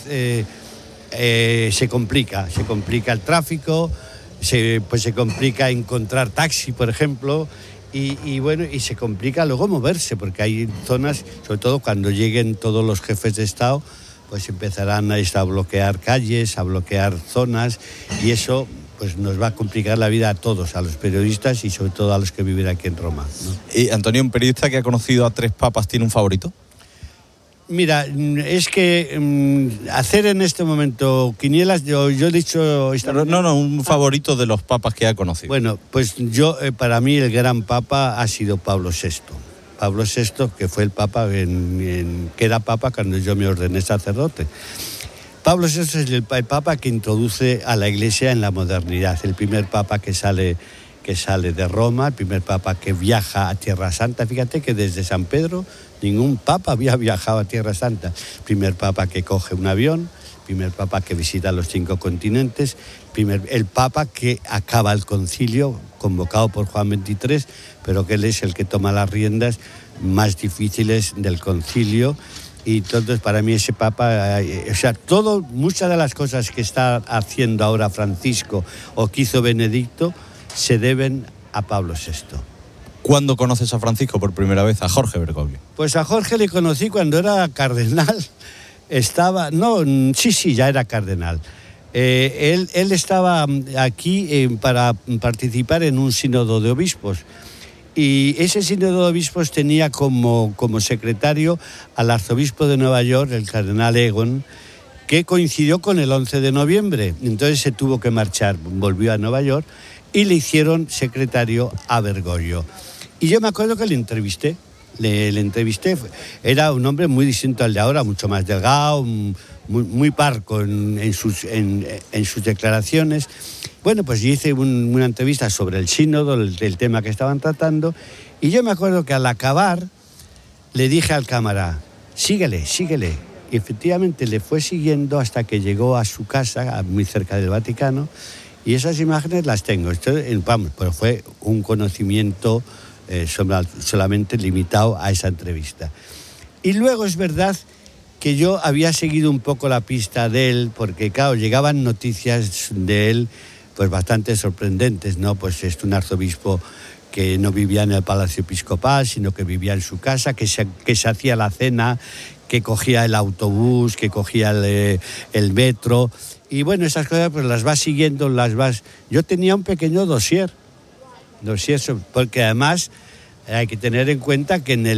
se complica el tráfico, se complica encontrar taxi, por ejemplo, y bueno, y se complica luego moverse, porque hay zonas, sobre todo cuando lleguen todos los jefes de Estado, pues empezarán a bloquear calles, a bloquear zonas, y eso pues nos va a complicar la vida a todos, a los periodistas y sobre todo a los que viven aquí en Roma, ¿no? Y Antonio, un periodista que ha conocido a 3 papas, ¿tiene un favorito? Mira, es que hacer en este momento quinielas, yo he dicho... un favorito de los papas que ha conocido. Bueno, pues para mí el gran papa ha sido Pablo VI. Pablo VI, que fue el papa, que era papa cuando yo me ordené sacerdote. Pablo VI es el papa que introduce a la Iglesia en la modernidad, el primer papa que sale de Roma, el primer papa que viaja a Tierra Santa. Fíjate que desde San Pedro ningún papa había viajado a Tierra Santa. Primer papa que coge un avión, primer papa que visita los 5 continentes, el papa que acaba el concilio, convocado por Juan XXIII, pero que él es el que toma las riendas más difíciles del concilio. Y entonces para mí ese papa, muchas de las cosas que está haciendo ahora Francisco o que hizo Benedicto se deben a Pablo VI. ¿Cuándo conoces a Francisco por primera vez? A Jorge Bergoglio. Pues a Jorge le conocí cuando era cardenal. Ya era cardenal. Él estaba aquí para participar en un sínodo de obispos. Y ese sínodo de obispos tenía como secretario al arzobispo de Nueva York, el cardenal Egon, que coincidió con el 11 de noviembre. Entonces se tuvo que marchar, volvió a Nueva York y le hicieron secretario a Bergoglio. Y yo me acuerdo que le entrevisté, era un hombre muy distinto al de ahora, mucho más delgado, muy parco en sus declaraciones. Bueno, pues yo hice una entrevista sobre el sínodo, el tema que estaban tratando, y yo me acuerdo que al acabar le dije al cámara, síguele. Y efectivamente le fue siguiendo hasta que llegó a su casa, muy cerca del Vaticano, y esas imágenes las tengo. Pero fue un conocimiento solamente limitado a esa entrevista. Y luego es verdad que yo había seguido un poco la pista de él, porque claro, llegaban noticias de él pues bastante sorprendentes, ¿no? Pues un arzobispo que no vivía en el Palacio Episcopal, sino que vivía en su casa, que se hacía la cena, que cogía el autobús, que cogía el metro. Y bueno, esas cosas pues las vas siguiendo, Yo tenía un pequeño dossier, porque además hay que tener en cuenta que en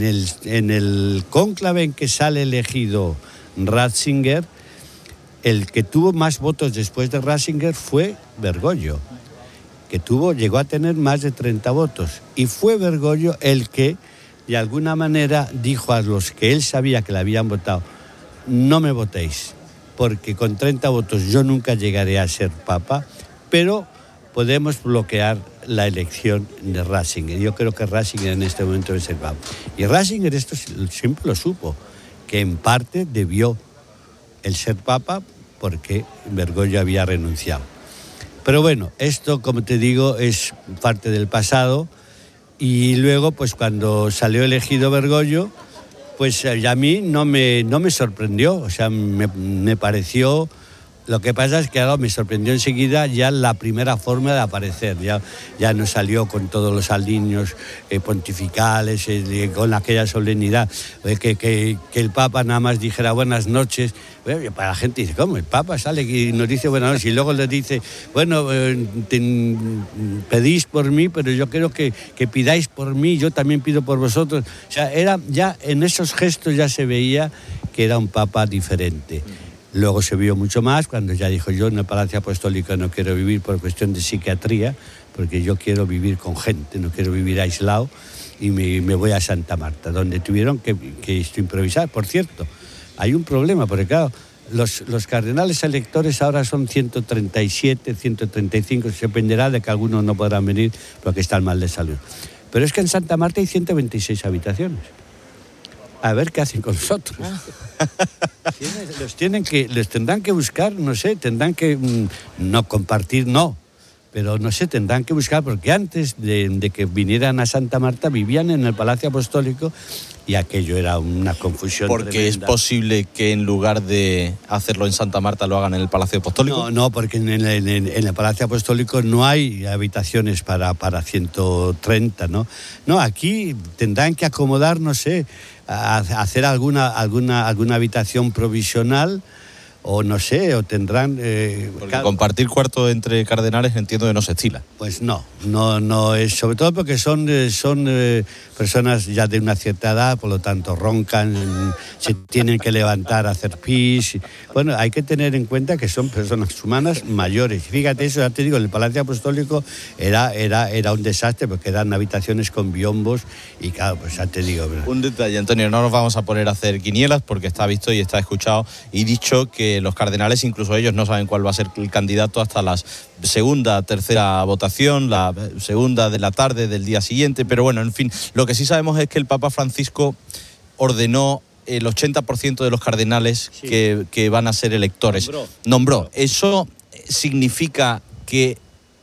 el cónclave en que sale elegido Ratzinger, el que tuvo más votos después de Ratzinger fue Bergoglio, que llegó a tener más de 30 votos. Y fue Bergoglio el que, de alguna manera, dijo a los que él sabía que le habían votado, no me votéis, porque con 30 votos yo nunca llegaré a ser papa, pero podemos bloquear la elección de Ratzinger. Yo creo que Ratzinger en este momento es el papa. Y Ratzinger esto siempre lo supo, que en parte debió el ser papa porque Bergoglio había renunciado. Pero bueno, esto, como te digo, es parte del pasado. Y luego, pues cuando salió elegido Bergoglio, pues a mí no me sorprendió. O sea, me pareció... Lo que pasa es que ahora me sorprendió enseguida ya la primera forma de aparecer. Ya no salió con todos los alineos pontificales, con aquella solemnidad, que el Papa nada más dijera buenas noches. Bueno, para la gente dice, ¿cómo? El Papa sale y nos dice buenas noches y luego le dice, bueno, pedís por mí, pero yo quiero que pidáis por mí, yo también pido por vosotros. O sea, ya en esos gestos ya se veía que era un Papa diferente. Luego se vio mucho más cuando ya dijo, yo en el Palacio Apostólico no quiero vivir por cuestión de psiquiatría, porque yo quiero vivir con gente, no quiero vivir aislado, y me voy a Santa Marta, donde tuvieron que improvisar. Por cierto, hay un problema, porque claro, los cardenales electores ahora son 137, 135, se dependerá de que algunos no podrán venir porque están mal de salud. Pero es que en Santa Marta hay 126 habitaciones. A ver qué hacen con nosotros. Les tendrán que buscar, no sé, tendrán que no compartir, no, pero no sé, tendrán que buscar, porque antes de que vinieran a Santa Marta vivían en el Palacio Apostólico y aquello era una confusión porque tremenda. ¿Es posible que en lugar de hacerlo en Santa Marta lo hagan en el Palacio Apostólico? No, porque en el Palacio Apostólico no hay habitaciones para 130, ¿no? No, aquí tendrán que acomodar, no sé, a hacer alguna habitación provisional, o no sé, o tendrán... porque compartir cuarto entre cardenales entiendo que no se estila. Pues no es, sobre todo porque son personas ya de una cierta edad, por lo tanto roncan, se tienen que levantar a hacer pis. Bueno, hay que tener en cuenta que son personas humanas mayores. Fíjate, eso ya te digo, en el Palacio Apostólico era un desastre, porque eran habitaciones con biombos y claro, pues ya te digo... Un detalle, Antonio, no nos vamos a poner a hacer quinielas porque está visto y está escuchado y dicho que los cardenales, incluso ellos, no saben cuál va a ser el candidato hasta la segunda, tercera votación, la segunda de la tarde del día siguiente, pero bueno, en fin, lo que sí sabemos es que el Papa Francisco ordenó el 80% de los cardenales sí, que van a ser electores. Nombró. ¿Eso significa que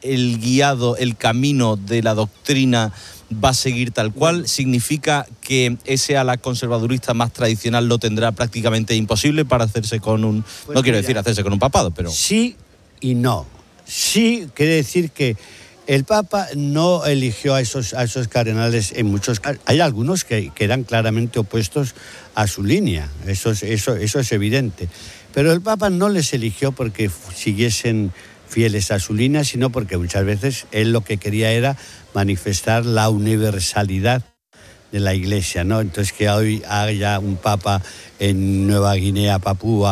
el camino de la doctrina va a seguir tal cual? ¿Significa que ese ala conservadurista más tradicional lo tendrá prácticamente imposible para hacerse con un... Pues no quiero decir hacerse con un papado, pero... Sí y no. Sí quiere decir que el Papa no eligió a esos cardenales en muchos casos. Hay algunos que eran claramente opuestos a su línea, eso es evidente. Pero el Papa no les eligió porque siguiesen fieles a su línea, sino porque muchas veces él lo que quería era manifestar la universalidad de la Iglesia, ¿no? Entonces que hoy haya un Papa en Nueva Guinea, Papúa,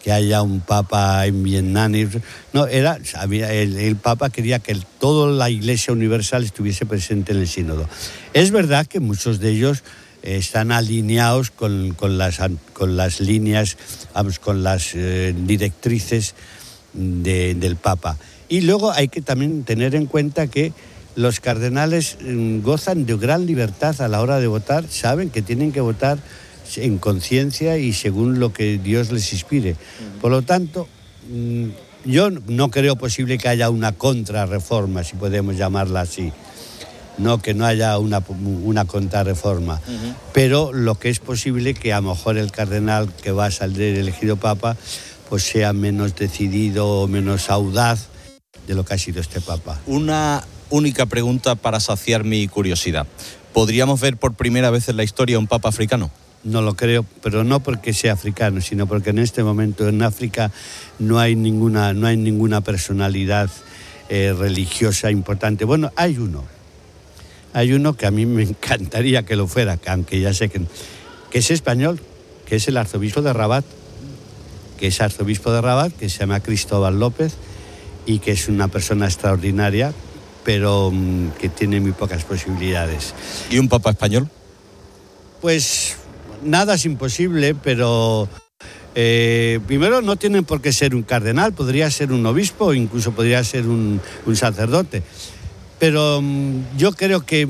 que haya un papa en Vietnam. No, el papa quería que toda la Iglesia Universal estuviese presente en el sínodo. Es verdad que muchos de ellos están alineados con las líneas, con las directrices del papa. Y luego hay que también tener en cuenta que los cardenales gozan de gran libertad a la hora de votar, saben que tienen que votar en conciencia y según lo que Dios les inspire. Por lo tanto, yo no creo posible que haya una contrarreforma, si podemos llamarla así. No, que no haya una contrarreforma. Pero lo que es posible que a lo mejor el cardenal que va a salir elegido papa pues sea menos decidido o menos audaz de lo que ha sido este papa. Una única pregunta para saciar mi curiosidad. ¿Podríamos ver por primera vez en la historia un papa africano? No lo creo, pero no porque sea africano, sino porque en este momento en África no hay ninguna personalidad religiosa importante. Bueno, hay uno que a mí me encantaría que lo fuera, aunque ya sé que es español, que es el arzobispo de Rabat, que se llama Cristóbal López, y que es una persona extraordinaria, pero que tiene muy pocas posibilidades. ¿Y un papa español? Pues nada es imposible, pero primero no tienen por qué ser un cardenal, podría ser un obispo, incluso podría ser un sacerdote. Pero yo creo que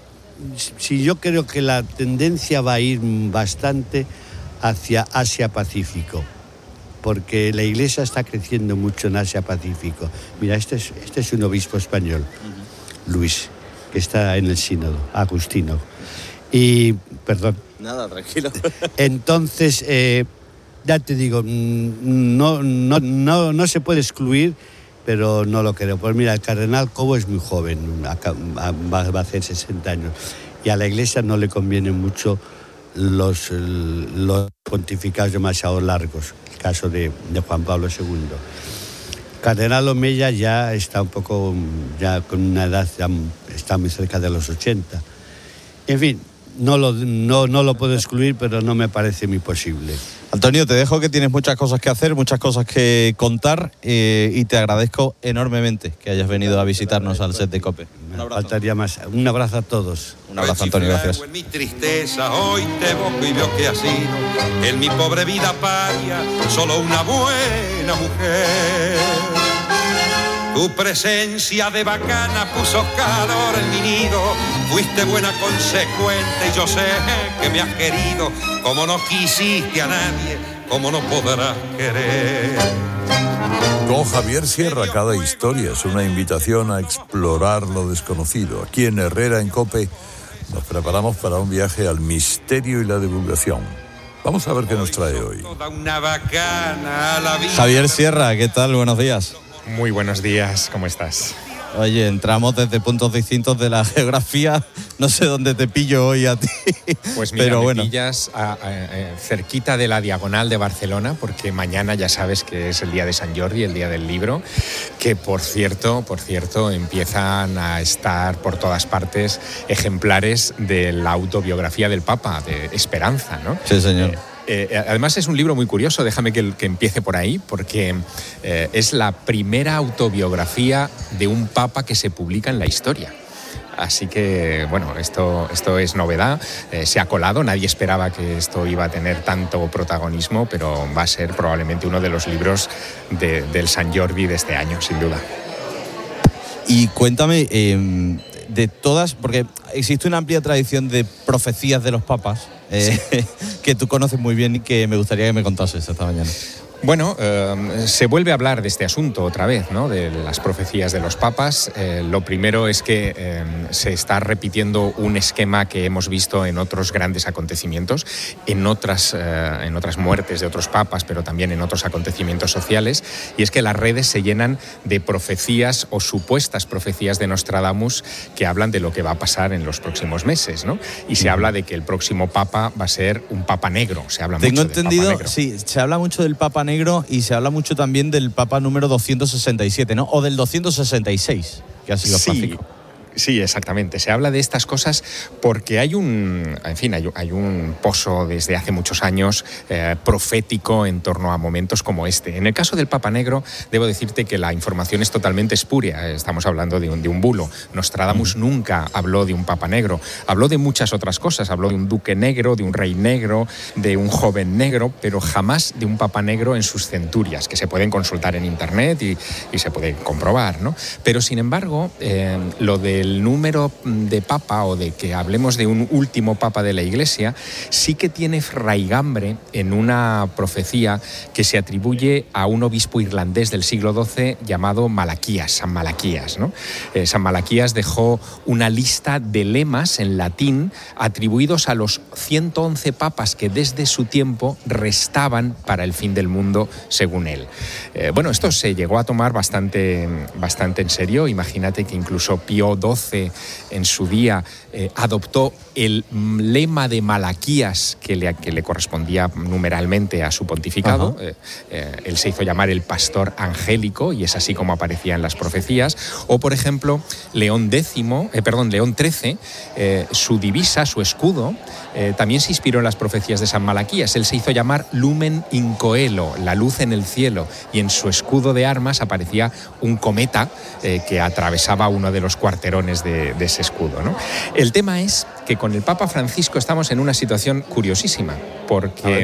la tendencia va a ir bastante hacia Asia-Pacífico, porque la Iglesia está creciendo mucho en Asia-Pacífico. Mira, este es un obispo español, Luis, que está en el sínodo, Agustino. Y, perdón. Nada, tranquilo. Entonces, ya te digo, no se puede excluir, pero no lo creo. Pues mira, el cardenal Cobo es muy joven, va a hacer 60 años, y a la Iglesia no le convienen mucho los pontificados demasiado largos, el caso de Juan Pablo II. Cardenal Omeya ya está un poco, ya con una edad, ya está muy cerca de los 80. En fin, no lo puedo excluir, pero no me parece muy posible. Antonio, te dejo que tienes muchas cosas que hacer, muchas cosas que contar, y te agradezco enormemente que hayas venido a visitarnos al set de COPE. Faltaría más. Un abrazo a todos. Un abrazo, Antonio, gracias. En mi tristeza hoy te evoco y veo que ha sido en mi pobre vida paria solo una buena mujer. Tu presencia de bacana puso calor en mi nido. Fuiste buena, consecuente, y yo sé que me has querido. Como no quisiste a nadie, como no podrás querer. Con Javier Sierra, cada historia es una invitación a explorar lo desconocido. Aquí en Herrera en COPE nos preparamos para un viaje al misterio y la divulgación. Vamos a ver qué nos trae hoy. Javier Sierra, ¿qué tal? Buenos días. Muy buenos días, ¿cómo estás? Oye, entramos desde puntos distintos de la geografía. No sé dónde te pillo hoy a ti. Pues mira, pero bueno. Me pillas cerquita de la Diagonal de Barcelona, porque mañana ya sabes que es el día de Sant Jordi, el día del libro, que por cierto, empiezan a estar por todas partes ejemplares de la autobiografía del Papa, de Esperanza, ¿no? Sí, señor. Además es un libro muy curioso, déjame que empiece por ahí, porque es la primera autobiografía de un papa que se publica en la historia. Así que, bueno, esto es novedad, se ha colado, nadie esperaba que esto iba a tener tanto protagonismo, pero va a ser probablemente uno de los libros del Sant Jordi de este año, sin duda. Y cuéntame, de todas, porque existe una amplia tradición de profecías de los papas, que tú conoces muy bien y que me gustaría que me contases esta mañana. Bueno, se vuelve a hablar de este asunto otra vez, ¿no? De las profecías de los papas. Lo primero es que se está repitiendo un esquema que hemos visto en otros grandes acontecimientos, en otras muertes de otros papas, pero también en otros acontecimientos sociales, y es que las redes se llenan de profecías o supuestas profecías de Nostradamus que hablan de lo que va a pasar en los próximos meses, ¿no? Y se habla de que el próximo papa va a ser un papa negro. Se habla Tengo mucho entendido, del papa negro. sí, se habla mucho del papa negro y se habla mucho también del papa número 267, ¿no? O del 266, que ha sido Francisco. Sí, exactamente. Se habla de estas cosas porque hay un pozo desde hace muchos años profético en torno a momentos como este. En el caso del Papa Negro, debo decirte que la información es totalmente espuria. Estamos hablando de un bulo. Nostradamus nunca habló de un Papa Negro. Habló de muchas otras cosas. Habló de un duque negro, de un rey negro, de un joven negro, pero jamás de un Papa Negro en sus centurias, que se pueden consultar en Internet y se puede comprobar, ¿no? Pero, sin embargo, lo del número de papa o de que hablemos de un último papa de la Iglesia sí que tiene raigambre en una profecía que se atribuye a un obispo irlandés del siglo XII llamado Malaquías, San Malaquías, ¿no? San Malaquías dejó una lista de lemas en latín atribuidos a los 111 papas que desde su tiempo restaban para el fin del mundo, según él. Bueno, esto se llegó a tomar bastante en serio. Imagínate que incluso Pío XII en su día adoptó el lema de Malaquías que le correspondía numeralmente a su pontificado. Él se hizo llamar el pastor angélico y es así como aparecía en las profecías. O, por ejemplo, León XIII, su divisa, su escudo, también se inspiró en las profecías de San Malaquías. Él se hizo llamar Lumen in Coelo, la luz en el cielo, y en su escudo de armas aparecía un cometa que atravesaba uno de los cuarterones de ese escudo, ¿no? El tema es que con el Papa Francisco estamos en una situación curiosísima, porque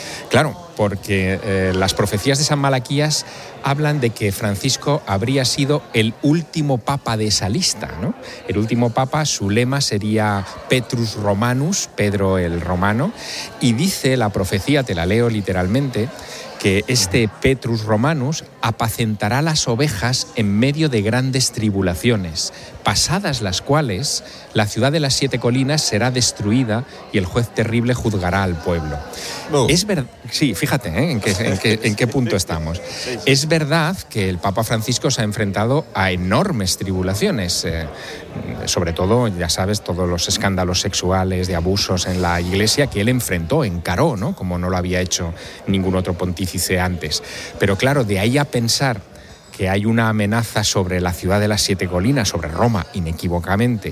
las profecías de San Malaquías hablan de que Francisco habría sido el último papa de esa lista, ¿no? El último papa, su lema sería Petrus Romanus, Pedro el Romano, y dice la profecía, te la leo literalmente, que este Petrus Romanus apacentará las ovejas en medio de grandes tribulaciones, pasadas las cuales la ciudad de las 7 colinas será destruida y el juez terrible juzgará al pueblo. Es verdad, sí, fíjate en qué punto estamos. Es verdad que el Papa Francisco se ha enfrentado a enormes tribulaciones, sobre todo, ya sabes, todos los escándalos sexuales de abusos en la Iglesia que él encaró, ¿no? Como no lo había hecho ningún otro pontífice antes. Pero claro, de ahí a pensar que hay una amenaza sobre la ciudad de las 7 colinas, sobre Roma, inequívocamente,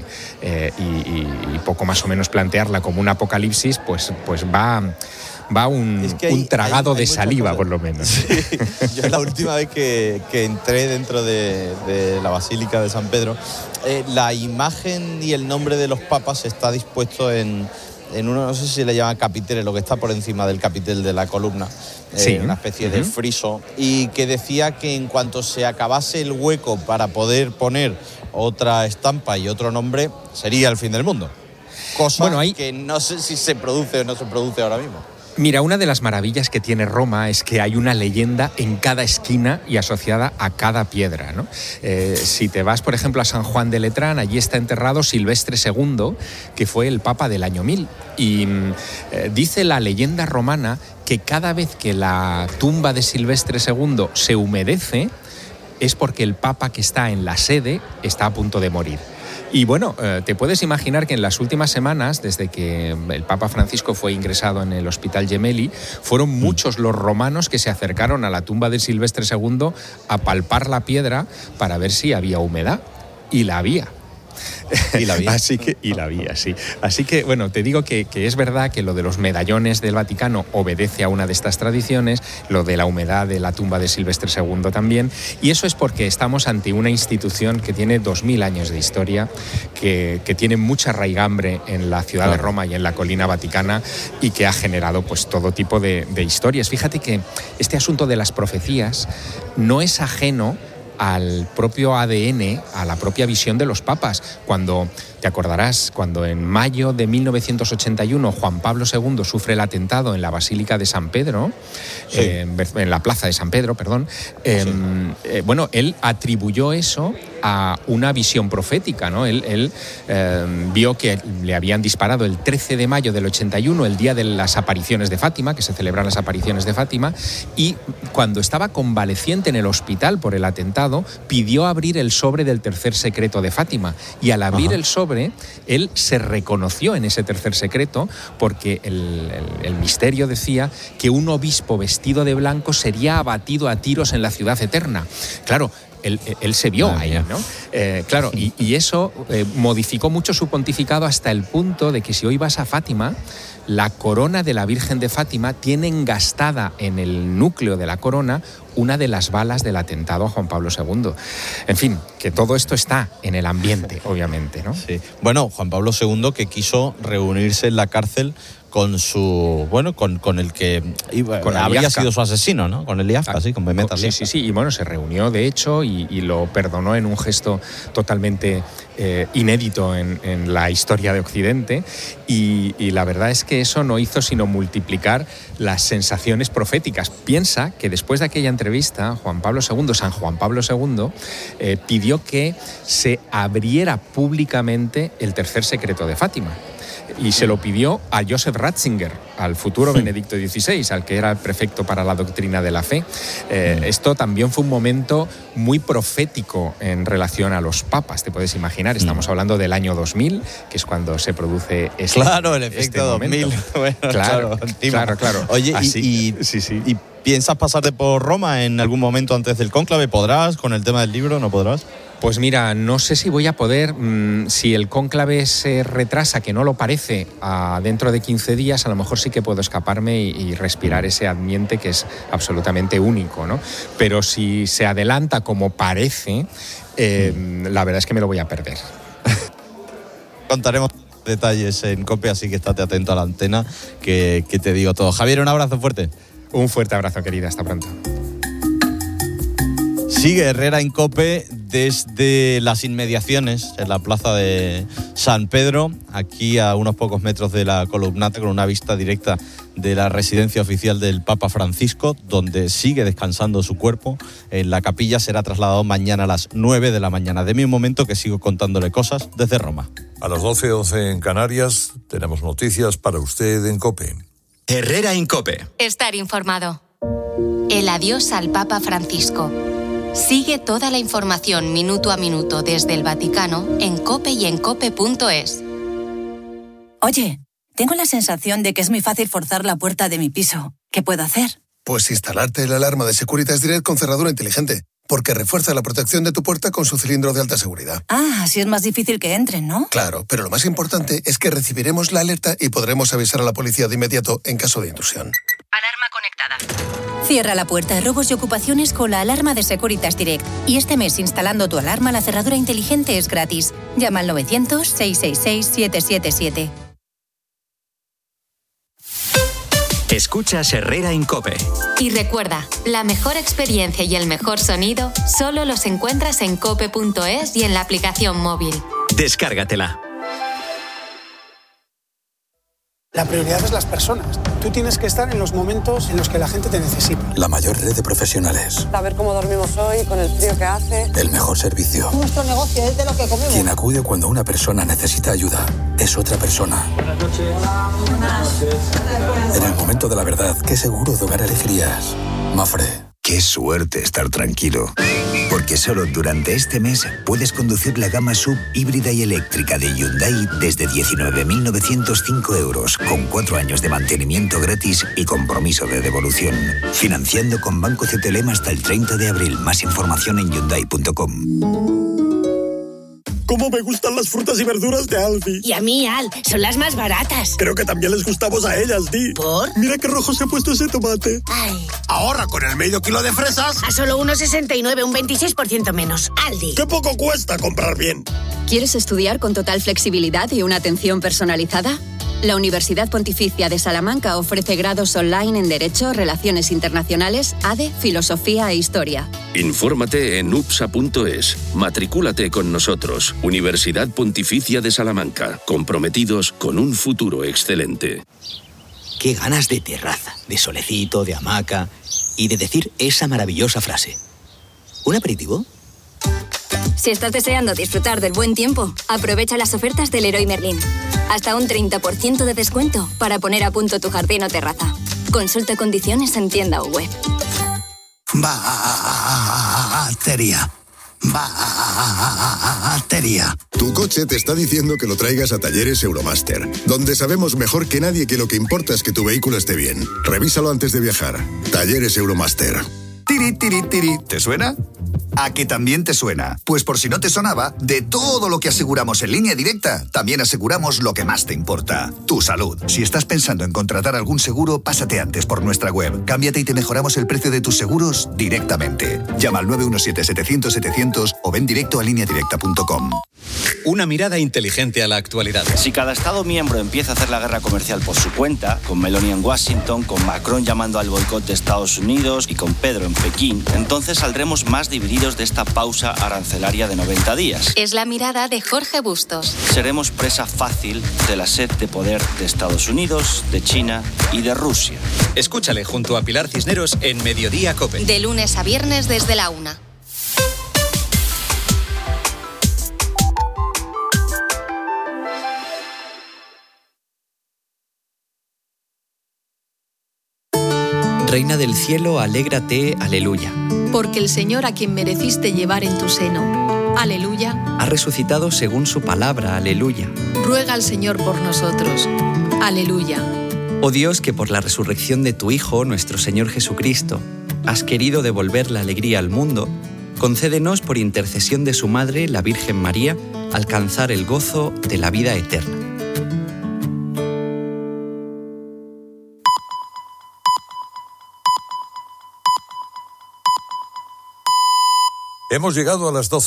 y poco más o menos plantearla como un apocalipsis, pues va un tragado de saliva, por lo menos. Sí. Yo la última vez que entré dentro de la Basílica de San Pedro, la imagen y el nombre de los papas está dispuesto en uno, no sé si le llaman capitel, lo que está por encima del capitel de la columna, sí, una especie de friso, y que decía que en cuanto se acabase el hueco para poder poner otra estampa y otro nombre, sería el fin del mundo. Cosa que no sé si se produce o no se produce ahora mismo. Mira, una de las maravillas que tiene Roma es que hay una leyenda en cada esquina y asociada a cada piedra, ¿no? Si te vas, por ejemplo, a San Juan de Letrán, allí está enterrado Silvestre II, que fue el papa del año 1000. Y dice la leyenda romana que cada vez que la tumba de Silvestre II se humedece es porque el papa que está en la sede está a punto de morir. Y bueno, te puedes imaginar que en las últimas semanas, desde que el Papa Francisco fue ingresado en el Hospital Gemelli, fueron muchos los romanos que se acercaron a la tumba de Silvestre II a palpar la piedra para ver si había humedad. Y la había. ¿Y la había? Sí. Así que, bueno, te digo que es verdad que lo de los medallones del Vaticano obedece a una de estas tradiciones, lo de la humedad de la tumba de Silvestre II también, y eso es porque estamos ante una institución que tiene 2000 años de historia, que tiene mucha raigambre en la ciudad de Roma y en la colina vaticana, y que ha generado pues todo tipo de historias. Fíjate que este asunto de las profecías no es ajeno al propio ADN, a la propia visión de los papas. Cuando, te acordarás, cuando en mayo de 1981 Juan Pablo II sufre el atentado en la Basílica de San Pedro, sí, en la plaza de San Pedro, perdón, bueno, él atribuyó eso a una visión profética, ¿no? Él vio que le habían disparado el 13 de mayo del 81, el día de las apariciones de Fátima, que se celebran las apariciones de Fátima, y cuando estaba convaleciente en el hospital por el atentado, pidió abrir el sobre del tercer secreto de Fátima, y al abrir el sobre, él se reconoció en ese tercer secreto, porque el misterio decía que un obispo vestido de blanco sería abatido a tiros en la ciudad eterna. Claro, él se vio ahí, ¿no? Claro, y eso modificó mucho su pontificado hasta el punto de que si hoy vas a Fátima, la corona de la Virgen de Fátima tiene engastada en el núcleo de la corona una de las balas del atentado a Juan Pablo II. En fin, que todo esto está en el ambiente, obviamente, ¿no? Sí. Bueno, Juan Pablo II, que quiso reunirse en la cárcel con su, bueno, con el que habría sido su asesino, ¿no? Con el Iafca, sí, con Mehmet Ali. Sí, y bueno, se reunió de hecho y lo perdonó en un gesto totalmente inédito en la historia de Occidente, y la verdad es que eso no hizo sino multiplicar las sensaciones proféticas. Piensa que después de aquella entrevista, San Juan Pablo II, pidió que se abriera públicamente el tercer secreto de Fátima. Y se lo pidió a Joseph Ratzinger, al futuro Benedicto XVI, al que era el prefecto para la doctrina de la fe. Esto también fue un momento muy profético en relación a los papas, te puedes imaginar. Estamos hablando del año 2000, que es cuando se produce este Claro, el efecto 2000. Bueno, claro. Oye, ¿y piensas pasarte por Roma en algún momento antes del cónclave? ¿Podrás con el tema del libro? ¿No podrás? Pues mira, no sé si voy a poder, si el cónclave se retrasa, que no lo parece, dentro de 15 días, a lo mejor sí que puedo escaparme y respirar ese ambiente que es absolutamente único, ¿no? Pero si se adelanta como parece, la verdad es que me lo voy a perder. Contaremos detalles en COPE, así que estate atento a la antena, que te digo todo. Javier, un abrazo fuerte. Un fuerte abrazo, querida, hasta pronto. Sigue Herrera en COPE desde las inmediaciones, en la plaza de San Pedro, aquí a unos pocos metros de la columnata, con una vista directa de la residencia oficial del Papa Francisco, donde sigue descansando su cuerpo. En la capilla será trasladado mañana a las 9 de la mañana. Deme un momento que sigo contándole cosas desde Roma. A las 12:11 en Canarias tenemos noticias para usted en COPE. Herrera en COPE. Estar informado. El adiós al Papa Francisco. Sigue toda la información minuto a minuto desde el Vaticano en COPE y en COPE.es. Oye, tengo la sensación de que es muy fácil forzar la puerta de mi piso. ¿Qué puedo hacer? Pues instalarte la alarma de Securitas Direct con cerradura inteligente, porque refuerza la protección de tu puerta con su cilindro de alta seguridad. Ah, así es más difícil que entren, ¿no? Claro, pero lo más importante es que recibiremos la alerta y podremos avisar a la policía de inmediato en caso de intrusión. Alarma conectada. Cierra la puerta de robos y ocupaciones con la alarma de Securitas Direct. Y este mes, instalando tu alarma, la cerradura inteligente es gratis. Llama al 900-666-777. Escuchas Herrera en COPE. Y recuerda, la mejor experiencia y el mejor sonido solo los encuentras en cope.es y en la aplicación móvil. Descárgatela. La prioridad es las personas. Tú tienes que estar en los momentos en los que la gente te necesita. La mayor red de profesionales. Saber cómo dormimos hoy, con el frío que hace. El mejor servicio. Nuestro negocio es de lo que comemos. Quien acude cuando una persona necesita ayuda es otra persona. Buenas noches. Buenas noches. En el momento de la verdad, ¿qué seguro de hogar elegirías? Mapfre. Qué suerte estar tranquilo. Porque solo durante este mes puedes conducir la gama SUV híbrida y eléctrica de Hyundai desde 19.905 euros, con 4 años de mantenimiento gratis y compromiso de devolución. Financiando con Banco CTLM hasta el 30 de abril. Más información en Hyundai.com. ¡Cómo me gustan las frutas y verduras de Aldi! Y a mí, Al, son las más baratas. Creo que también les gustamos a ellas, Di. ¿Por? Mira qué rojo se ha puesto ese tomate. Ay. Ahorra con el medio kilo de fresas a solo 1,69, un 26% menos. Aldi. ¡Qué poco cuesta comprar bien! ¿Quieres estudiar con total flexibilidad y una atención personalizada? La Universidad Pontificia de Salamanca ofrece grados online en Derecho, Relaciones Internacionales, ADE, Filosofía e Historia. Infórmate en upsa.es. Matricúlate con nosotros. Universidad Pontificia de Salamanca. Comprometidos con un futuro excelente. Qué ganas de terraza, de solecito, de hamaca y de decir esa maravillosa frase. ¿Un aperitivo? Si estás deseando disfrutar del buen tiempo, aprovecha las ofertas del Leroy Merlin. Hasta un 30% de descuento para poner a punto tu jardín o terraza. Consulta condiciones en tienda o web. Batería. Tu coche te está diciendo que lo traigas a Talleres Euromaster, donde sabemos mejor que nadie que lo que importa es que tu vehículo esté bien. Revísalo antes de viajar. Talleres Euromaster. Tiri, tiri, tiri. ¿Te suena? ¿A que también te suena? Pues por si no te sonaba, de todo lo que aseguramos en Línea Directa, también aseguramos lo que más te importa, tu salud. Si estás pensando en contratar algún seguro, pásate antes por nuestra web. Cámbiate y te mejoramos el precio de tus seguros directamente. Llama al 917-700-700 o ven directo a lineadirecta.com. Una mirada inteligente a la actualidad. Si cada Estado miembro empieza a hacer la guerra comercial por su cuenta, con Meloni en Washington, con Macron llamando al boicot de Estados Unidos y con Pedro en Pekín, entonces saldremos más divididos de esta pausa arancelaria de 90 días. Es la mirada de Jorge Bustos. Seremos presa fácil de la sed de poder de Estados Unidos, de China y de Rusia. Escúchale junto a Pilar Cisneros en Mediodía COPE. De lunes a viernes desde la 1. Reina del cielo, alégrate, aleluya. Porque el Señor a quien mereciste llevar en tu seno, aleluya, Ha resucitado según su palabra, aleluya. ruega al Señor por nosotros, aleluya. Oh Dios, que por la resurrección de tu Hijo, nuestro Señor Jesucristo, has querido devolver la alegría al mundo, concédenos por intercesión de su Madre, la Virgen María, alcanzar el gozo de la vida eterna. Hemos llegado a las 12.